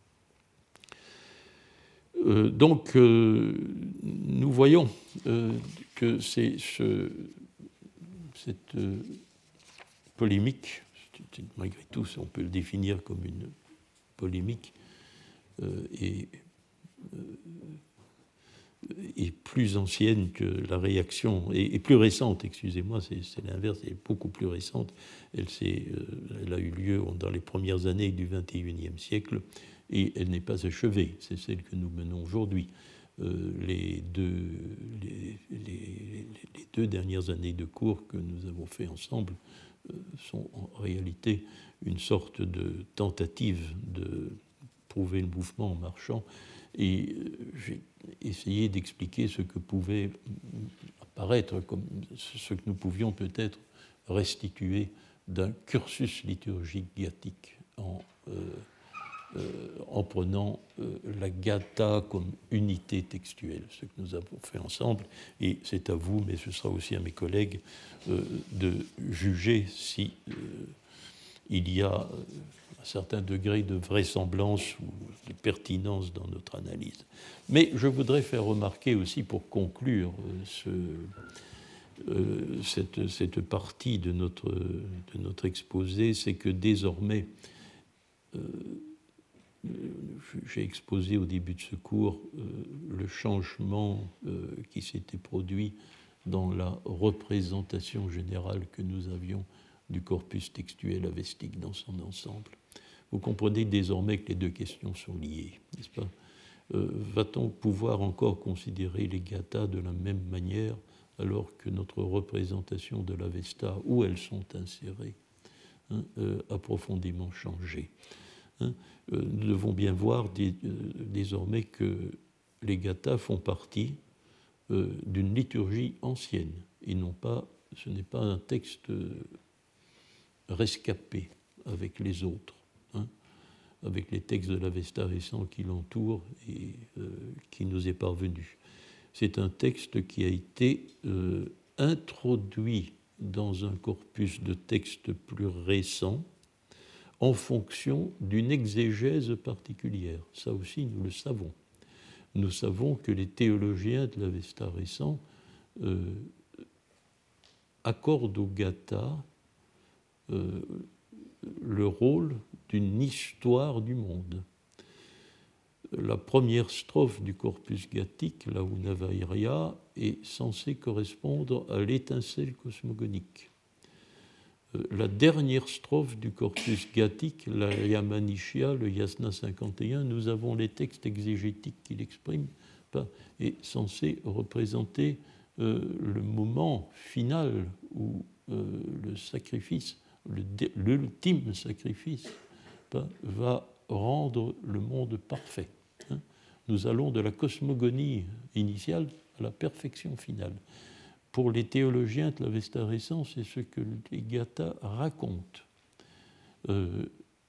Euh, donc, euh, nous voyons euh, que c'est ce, cette euh, polémique, malgré tout, on peut le définir comme une polémique, euh, et, euh, est plus ancienne que la réaction, et, et plus récente, excusez-moi, c'est, c'est l'inverse, elle est beaucoup plus récente. Elle, s'est, euh, elle a eu lieu dans les premières années du vingt et unième siècle, et elle n'est pas achevée, c'est celle que nous menons aujourd'hui. Euh, les, deux, les, les, les deux dernières années de cours que nous avons fait ensemble euh, sont en réalité une sorte de tentative de prouver le mouvement en marchant, et euh, j'ai essayé d'expliquer ce que pouvait apparaître comme ce que nous pouvions peut-être restituer d'un cursus liturgique gathique en euh, Euh, en prenant euh, la gatha comme unité textuelle, ce que nous avons fait ensemble, et c'est à vous, mais ce sera aussi à mes collègues, euh, de juger si euh, il y a un certain degré de vraisemblance ou de pertinence dans notre analyse. Mais je voudrais faire remarquer aussi, pour conclure euh, ce, euh, cette, cette partie de notre, de notre exposé, c'est que désormais, euh, j'ai exposé au début de ce cours euh, le changement euh, qui s'était produit dans la représentation générale que nous avions du corpus textuel avestique dans son ensemble. Vous comprenez désormais que les deux questions sont liées, n'est-ce pas ? euh, Va-t-on pouvoir encore considérer les gathas de la même manière alors que notre représentation de l'Avesta, où elles sont insérées, hein, euh, a profondément changé ? Hein, euh, nous devons bien voir dé, euh, désormais que les gathas font partie euh, d'une liturgie ancienne et non pas, ce n'est pas un texte euh, rescapé avec les autres, hein, avec les textes de l'Avesta récent qui l'entourent et euh, qui nous est parvenu. C'est un texte qui a été euh, introduit dans un corpus de textes plus récents en fonction d'une exégèse particulière. Ça aussi, nous le savons. Nous savons que les théologiens de l'Avesta récent euh, accordent au gatha euh, le rôle d'une histoire du monde. La première strophe du corpus gathique, la Unavairia, est censée correspondre à l'étincelle cosmogonique. La dernière strophe du corpus gathique, la Yamanishya, le Yasna cinquante et un, nous avons les textes exégétiques qui l'expriment, est censé représenter euh, le moment final où euh, le sacrifice, le, l'ultime sacrifice, va rendre le monde parfait. Hein. Nous allons de la cosmogonie initiale à la perfection finale. Pour les théologiens de l'Avesta récent, c'est ce que les gathas racontent. Euh,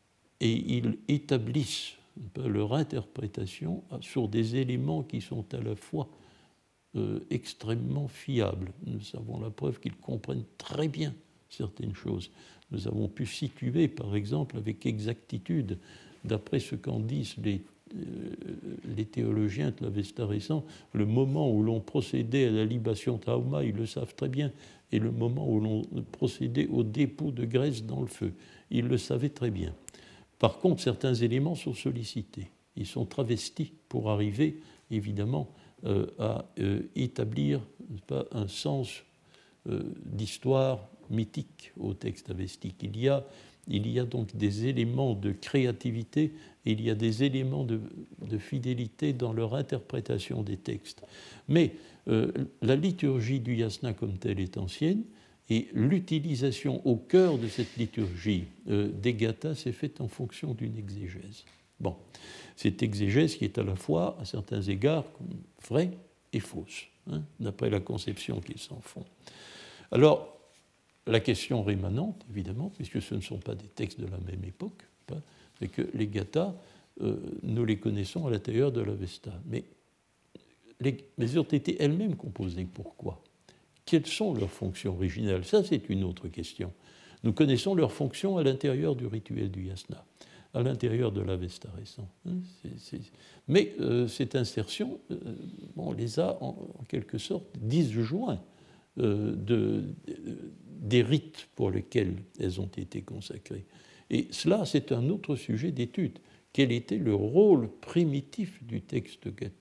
et ils établissent leur interprétation sur des éléments qui sont à la fois euh, extrêmement fiables. Nous avons la preuve qu'ils comprennent très bien certaines choses. Nous avons pu situer, par exemple, avec exactitude, d'après ce qu'en disent les, euh, les théologiens de l'Avesta récent, le moment où l'on procédait à la libation tauma, ils le savent très bien, et le moment où l'on procédait au dépôt de graisse dans le feu, ils le savaient très bien. Par contre, certains éléments sont sollicités. Ils sont travestis pour arriver, évidemment, euh, à euh, établir pas, un sens euh, d'histoire mythique au texte avestique. Il y a, il y a donc des éléments de créativité et il y a des éléments de, de fidélité dans leur interprétation des textes. Mais euh, la liturgie du yasna comme telle est ancienne, et l'utilisation au cœur de cette liturgie euh, des gathas s'est faite en fonction d'une exégèse. Bon, cette exégèse qui est à la fois, à certains égards, vraie et fausse, hein, d'après la conception qu'ils s'en font. Alors, la question rémanente, évidemment, puisque ce ne sont pas des textes de la même époque, c'est que les gathas, euh, nous les connaissons à l'intérieur de l'Avesta. Mais les, mais ont été elles-mêmes composées. Pourquoi ? Quelles sont leurs fonctions originales ? Ça, c'est une autre question. Nous connaissons leurs fonctions à l'intérieur du rituel du yasna, à l'intérieur de l'Avesta récent. Hein, c'est, c'est... Mais euh, cette insertion, euh, on les a en, en quelque sorte disjoints euh, de, de, des rites pour lesquels elles ont été consacrées. Et cela, c'est un autre sujet d'étude. Quel était le rôle primitif du texte gathique ?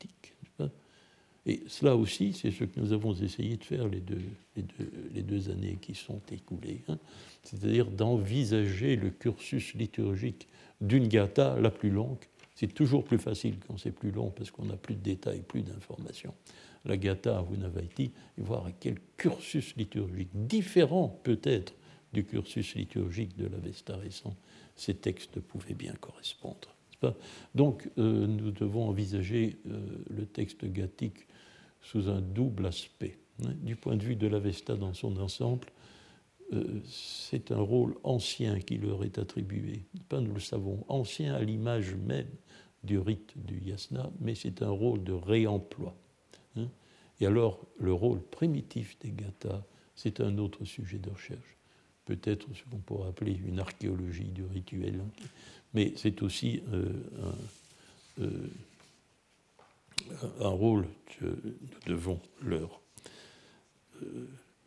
Et cela aussi, c'est ce que nous avons essayé de faire les deux, les deux, les deux années qui sont écoulées, hein, c'est-à-dire d'envisager le cursus liturgique d'une gatha la plus longue. C'est toujours plus facile quand c'est plus long parce qu'on a plus de détails, plus d'informations. La gatha à Vunavaiti, et voir à quel cursus liturgique, différent peut-être du cursus liturgique de l'Avesta récent, ces textes pouvaient bien correspondre. Donc, euh, nous devons envisager euh, le texte gathique sous un double aspect. Hein. Du point de vue de l'Avesta dans son ensemble, euh, c'est un rôle ancien qui leur est attribué. Pas, nous le savons, ancien à l'image même du rite du yasna, mais c'est un rôle de réemploi. Hein. Et alors, le rôle primitif des gathas, c'est un autre sujet de recherche. Peut-être ce qu'on pourrait appeler une archéologie du rituel. Mais c'est aussi euh, un, euh, un rôle que nous devons leur euh,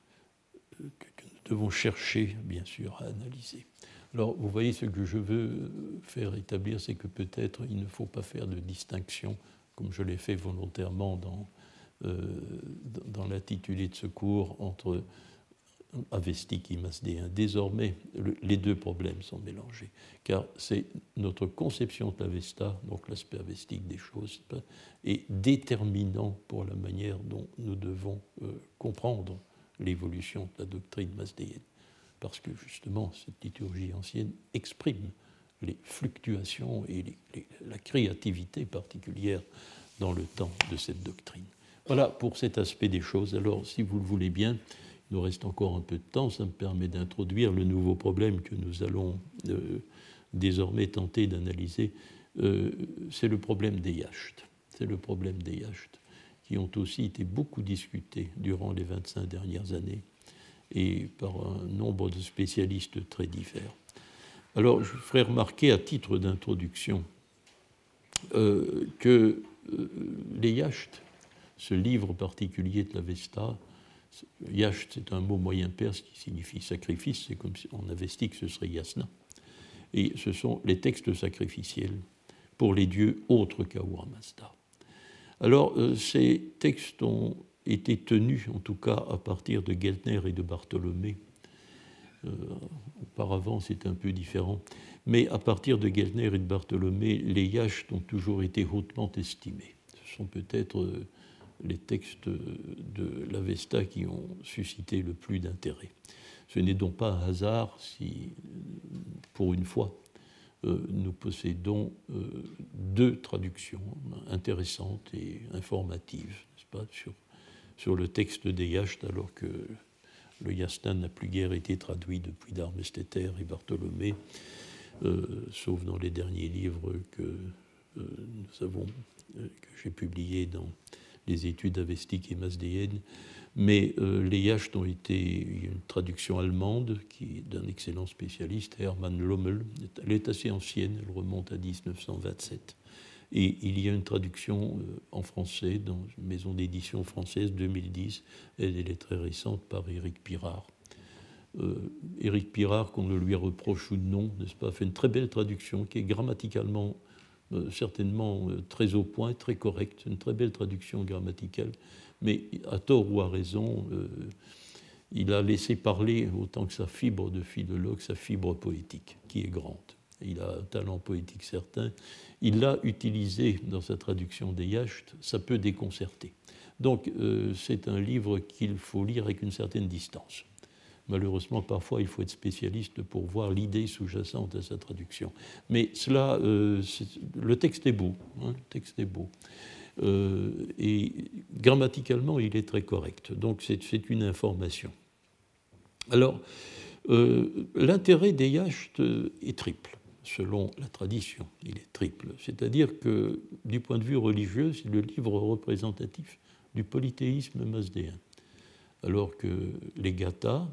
que nous devons chercher, bien sûr, à analyser. Alors, vous voyez, ce que je veux faire établir, c'est que peut-être il ne faut pas faire de distinction, comme je l'ai fait volontairement dans, euh, dans l'intitulé de ce cours, entre avestique et masdéen. Désormais, le, les deux problèmes sont mélangés, car c'est notre conception de l'Avesta, donc l'aspect avestique des choses, est déterminant pour la manière dont nous devons euh, comprendre l'évolution de la doctrine masdéenne, parce que justement, cette liturgie ancienne exprime les fluctuations et les, les, la créativité particulière dans le temps de cette doctrine. Voilà pour cet aspect des choses. Alors, si vous le voulez bien, il nous reste encore un peu de temps, ça me permet d'introduire le nouveau problème que nous allons euh, désormais tenter d'analyser. Euh, c'est le problème des yachts. C'est le problème des yachts, qui ont aussi été beaucoup discutés durant les vingt-cinq dernières années et par un nombre de spécialistes très divers. Alors, je ferai remarquer à titre d'introduction euh, que euh, les yachts, ce livre particulier de l'Avesta, Yacht, c'est un mot moyen perse qui signifie sacrifice, c'est comme si en avestique ce serait yasna. Et ce sont les textes sacrificiels pour les dieux autres qu'Ahura Mazda. Alors, euh, ces textes ont été tenus, en tout cas à partir de Geltner et de Bartholomé. Euh, auparavant, c'est un peu différent. Mais à partir de Geltner et de Bartholomé, les yachts ont toujours été hautement estimés. Ce sont peut-être euh, les textes de l'Avesta qui ont suscité le plus d'intérêt. Ce n'est donc pas un hasard si, pour une fois, euh, nous possédons euh, deux traductions intéressantes et informatives, n'est-ce pas, sur, sur le texte des yachts, alors que le yasna n'a plus guère été traduit depuis Darmesteter et Bartholomé. euh, sauf dans les derniers livres que euh, nous avons, euh, que j'ai publiés dans les études avestiques et masdéennes. Mais euh, les Yachts ont été, il y a une traduction allemande qui d'un excellent spécialiste, Hermann Lommel. Elle est assez ancienne, elle remonte à dix-neuf cent vingt-sept. Et il y a une traduction euh, en français dans une maison d'édition française, deux mille dix. Elle, elle est très récente, par Éric Pirard. Euh, Éric Pirard, qu'on le lui reproche ou non, n'est-ce pas, fait une très belle traduction qui est grammaticalement euh, certainement euh, très au point, très correcte, une très belle traduction grammaticale. Mais à tort ou à raison, euh, il a laissé parler, autant que sa fibre de philologue, sa fibre poétique, qui est grande. Il a un talent poétique certain. Il l'a utilisé dans sa traduction des Yachts, ça peut déconcerter. Donc euh, c'est un livre qu'il faut lire avec une certaine distance. Malheureusement, parfois, il faut être spécialiste pour voir l'idée sous-jacente à sa traduction. Mais cela, euh, le texte est beau. Hein, le texte est beau. Euh, et grammaticalement, il est très correct. Donc, c'est, c'est une information. Alors, euh, l'intérêt des Yachts est triple, selon la tradition. Il est triple. C'est-à-dire que, du point de vue religieux, c'est le livre représentatif du polythéisme masdéen. Alors que les Gathas,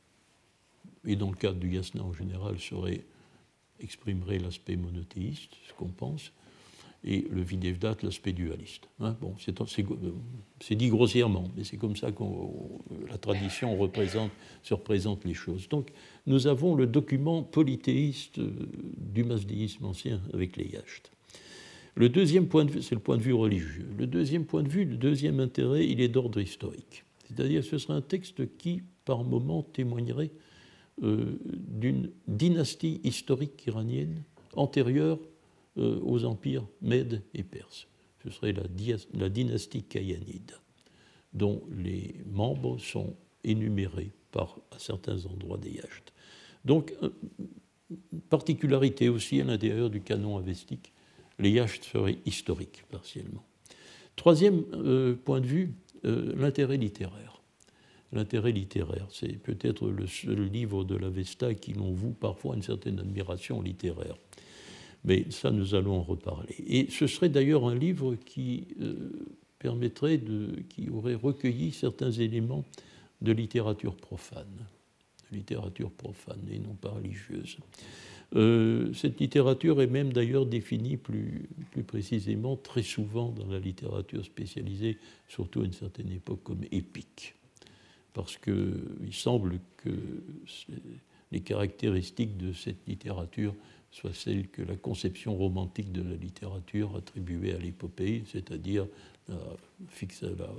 et dans le cadre du Yasna en général, serait, exprimerait l'aspect monothéiste, ce qu'on pense, et le Videvdat, l'aspect dualiste. Hein, bon, c'est, c'est, c'est dit grossièrement, mais c'est comme ça que la tradition représente, se représente les choses. Donc, nous avons le document polythéiste du masdéisme ancien avec les Yachts. Le deuxième point de vue, c'est le point de vue religieux. Le deuxième point de vue, le deuxième intérêt, il est d'ordre historique. C'est-à-dire que ce serait un texte qui, par moments, témoignerait euh, d'une dynastie historique iranienne antérieure euh, aux empires Mèdes et Perses. Ce serait la, dia- la dynastie Kayanide, dont les membres sont énumérés par, à certains endroits des Yachts. Donc, euh, particularité aussi à l'intérieur du canon avestique, les Yachts seraient historiques partiellement. Troisième euh, point de vue, euh, l'intérêt littéraire. L'intérêt littéraire, c'est peut-être le seul livre de l'Avesta qui l'on voue parfois une certaine admiration littéraire. Mais ça, nous allons en reparler. Et ce serait d'ailleurs un livre qui euh, permettrait de, qui aurait recueilli certains éléments de littérature profane, de littérature profane et non pas religieuse. Euh, cette littérature est même d'ailleurs définie plus, plus précisément très souvent dans la littérature spécialisée, surtout à une certaine époque, comme épique. Parce qu'il semble que les caractéristiques de cette littérature soient celles que la conception romantique de la littérature attribuait à l'épopée, c'est-à-dire la, fixe la,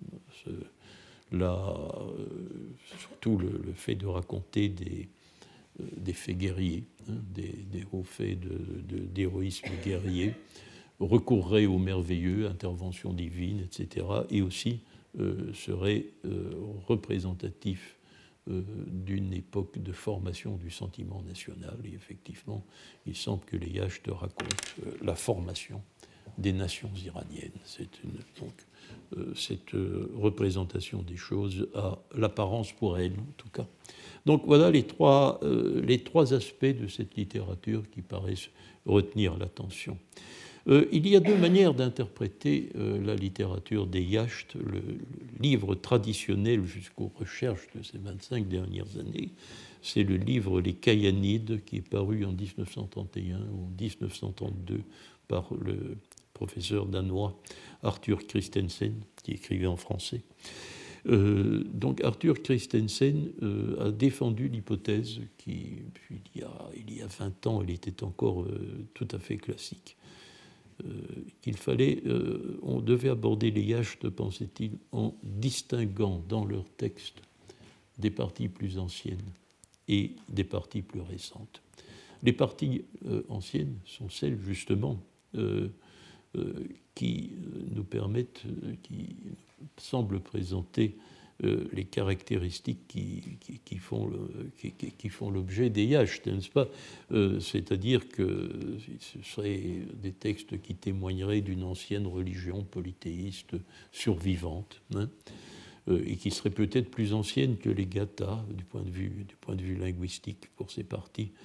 la, surtout le, le fait de raconter des, des faits guerriers, hein, des, des hauts faits de, de, d'héroïsme guerrier, recourrait au merveilleux, intervention divine, et cetera, et aussi Euh, serait euh, représentatif euh, d'une époque de formation du sentiment national. Et effectivement, il semble que les Yachts racontent euh, la formation des nations iraniennes. C'est une, donc, euh, cette euh, représentation des choses a l'apparence pour elle, en tout cas. Donc voilà les trois, euh, les trois aspects de cette littérature qui paraissent retenir l'attention. Euh, il y a deux manières d'interpréter euh, la littérature des Yachts, le, le livre traditionnel jusqu'aux recherches de ces vingt-cinq dernières années. C'est le livre Les Kayanides qui est paru en dix-neuf cent trente et un ou dix-neuf cent trente-deux par le professeur danois Arthur Christensen, qui écrivait en français. Euh, donc Arthur Christensen euh, a défendu l'hypothèse qui, il y a, il y a vingt ans, elle était encore euh, tout à fait classique. Euh, qu'il fallait, euh, on devait aborder les Yachts, pensait-il, en distinguant dans leurs textes des parties plus anciennes et des parties plus récentes. Les parties euh, anciennes sont celles, justement, euh, euh, qui nous permettent, euh, qui semblent présenter euh, les caractéristiques qui, qui, qui, font le, qui, qui font l'objet des Yachts, n'est-ce pas ? euh, C'est-à-dire que ce seraient des textes qui témoigneraient d'une ancienne religion polythéiste survivante, hein, euh, et qui seraient peut-être plus anciennes que les Gathas du point de vue, du point de vue linguistique pour ces parties,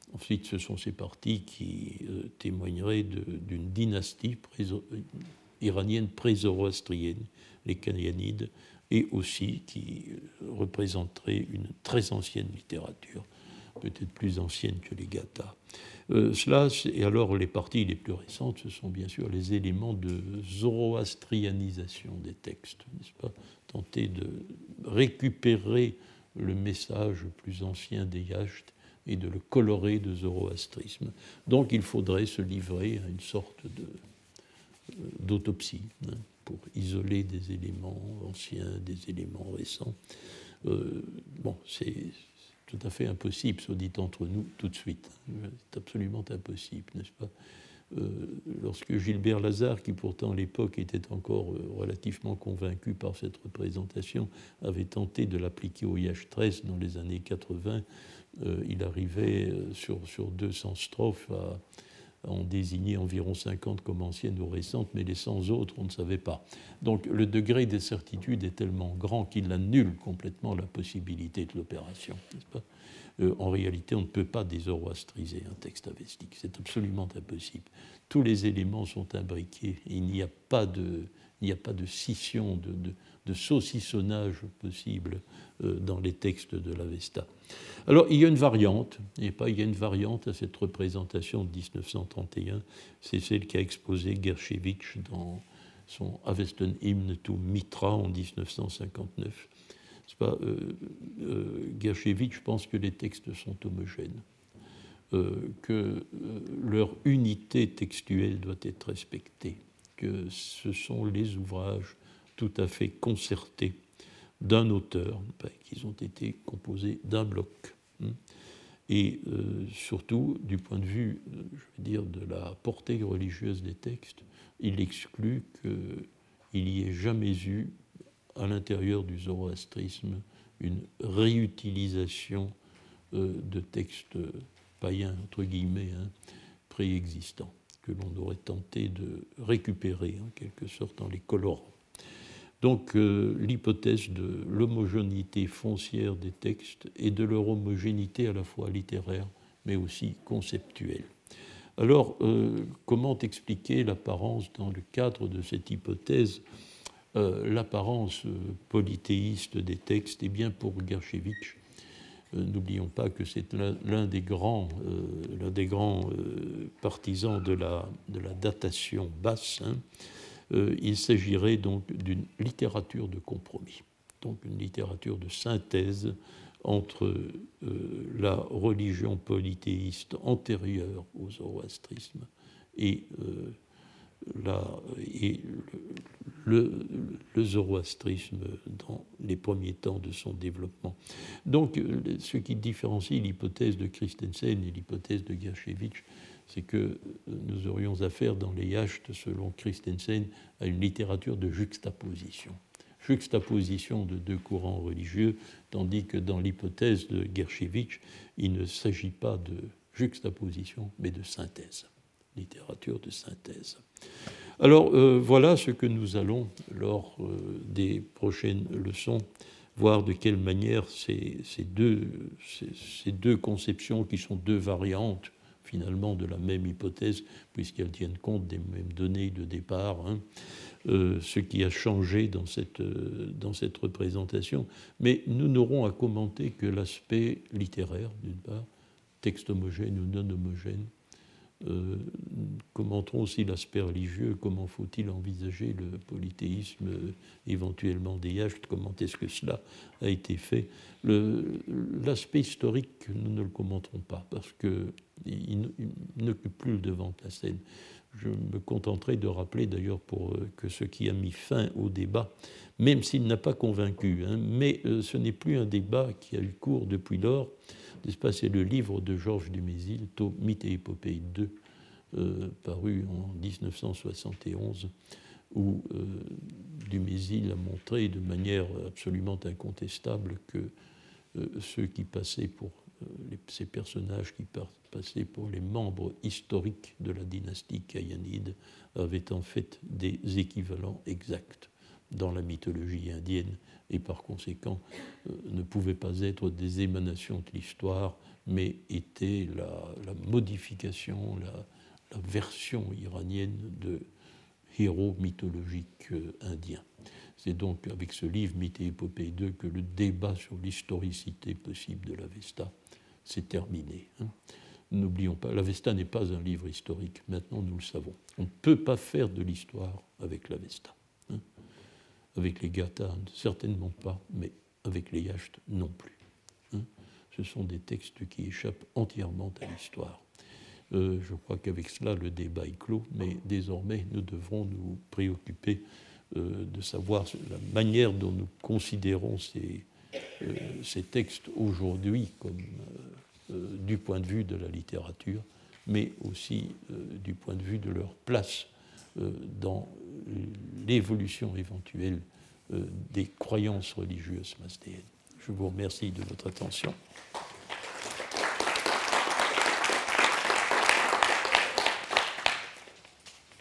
Ensuite, ce sont ces parties qui euh, témoigneraient de, d'une dynastie pré- iranienne pré-zoroastrienne, les Kayanides, et aussi qui représenteraient une très ancienne littérature, peut-être plus ancienne que les Gathas. Euh, cela, et alors les parties les plus récentes, ce sont bien sûr les éléments de zoroastrianisation des textes, n'est-ce pas? Tenter de récupérer le message plus ancien des Yachts et de le colorer de zoroastrisme. Donc il faudrait se livrer à une sorte de, d'autopsie, hein, pour isoler des éléments anciens, des éléments récents. Euh, bon, c'est tout à fait impossible, soit dit entre nous, tout de suite. C'est absolument impossible, n'est-ce pas? Euh, lorsque Gilbert Lazare, qui pourtant à l'époque était encore euh, relativement convaincu par cette représentation, avait tenté de l'appliquer au Yacht treize dans les années quatre-vingts, euh, il arrivait euh, sur, sur deux cents strophes à, à en désigner environ cinquante comme anciennes ou récentes, mais les cent autres, on ne savait pas. Donc le degré de certitude est tellement grand qu'il annule complètement la possibilité de l'opération, n'est-ce pas? Euh, en réalité, on ne peut pas dézoroastriser un texte avestique. C'est absolument impossible. Tous les éléments sont imbriqués. Et il n'y a pas de, il n'y a pas de scission, de, de, de saucissonnage possible euh, dans les textes de l'Avesta. Alors, il y a une variante, et pas il y a une variante à cette représentation de dix-neuf cent trente et un. C'est celle qu'a exposée Gershevitch dans son Avesten Hymn to Mitra en dix-neuf cent cinquante-neuf. Pas, euh, euh, Gershevitch pense que les textes sont homogènes, euh, que euh, leur unité textuelle doit être respectée, que ce sont les ouvrages tout à fait concertés d'un auteur, ben, qu'ils ont été composés d'un bloc. Hein, et euh, surtout, du point de vue, je veux dire, de la portée religieuse des textes, il exclut qu'il n'y ait jamais eu à l'intérieur du zoroastrisme une réutilisation euh, de textes païens, entre guillemets, hein, préexistants, que l'on aurait tenté de récupérer, en quelque sorte, en les colorant. Donc euh, l'hypothèse de l'homogénéité foncière des textes et de leur homogénéité à la fois littéraire, mais aussi conceptuelle. Alors, euh, comment expliquer l'apparence dans le cadre de cette hypothèse? Euh, l'apparence euh, polythéiste des textes, et bien pour Gershevitch, euh, n'oublions pas que c'est l'un, l'un des grands, euh, l'un des grands euh, partisans de la, de la datation basse, hein, euh, il s'agirait donc d'une littérature de compromis, donc une littérature de synthèse entre euh, la religion polythéiste antérieure au zoroastrisme et euh, La, et le, le, le zoroastrisme dans les premiers temps de son développement. Donc, ce qui différencie l'hypothèse de Christensen et l'hypothèse de Gershevitch, c'est que nous aurions affaire dans les Yachts, selon Christensen, à une littérature de juxtaposition. Juxtaposition de deux courants religieux, tandis que dans l'hypothèse de Gershevitch, il ne s'agit pas de juxtaposition, mais de synthèse. Littérature de synthèse. Alors, euh, voilà ce que nous allons, lors euh, des prochaines leçons, voir de quelle manière ces, ces, deux, ces, ces deux conceptions, qui sont deux variantes, finalement, de la même hypothèse, puisqu'elles tiennent compte des mêmes données de départ, hein, euh, ce qui a changé dans cette, euh, dans cette représentation. Mais nous n'aurons à commenter que l'aspect littéraire, d'une part, texte homogène ou non homogène. Euh, commenterons aussi l'aspect religieux, comment faut-il envisager le polythéisme euh, éventuellement des Yachts, comment est-ce que cela a été fait. Le, l'aspect historique, nous ne le commenterons pas, parce qu'il n'occupe plus le devant de la scène. Je me contenterai de rappeler d'ailleurs pour euh, que ce qui a mis fin au débat, même s'il n'a pas convaincu, hein, mais euh, ce n'est plus un débat qui a eu cours depuis lors, n'est-ce pas, c'est le livre de Georges Dumézil, Mythes et Épopées deux, euh, paru en dix-neuf cent soixante et onze, où euh, Dumézil a montré de manière absolument incontestable que euh, ceux qui passaient pour euh, les, ces personnages qui passaient pour les membres historiques de la dynastie Kayanide avaient en fait des équivalents exacts dans la mythologie indienne et par conséquent euh, ne pouvaient pas être des émanations de l'histoire, mais étaient la, la modification, la, la version iranienne de héros mythologiques euh, indiens. C'est donc avec ce livre, Mythes et Épopées deux, que le débat sur l'historicité possible de l'Avesta s'est terminé. Hein. N'oublions pas, l'Avesta n'est pas un livre historique, maintenant nous le savons. On ne peut pas faire de l'histoire avec l'Avesta. Hein. Avec les Gathas, certainement pas, mais avec les Yachts, non plus. Hein. Ce sont des textes qui échappent entièrement à l'histoire. Euh, je crois qu'avec cela, le débat est clos, mais désormais, nous devrons nous préoccuper euh, de savoir la manière dont nous considérons ces, euh, ces textes aujourd'hui comme euh, euh, du point de vue de la littérature, mais aussi euh, du point de vue de leur place euh, dans l'évolution éventuelle euh, des croyances religieuses masdéennes. Je vous remercie de votre attention.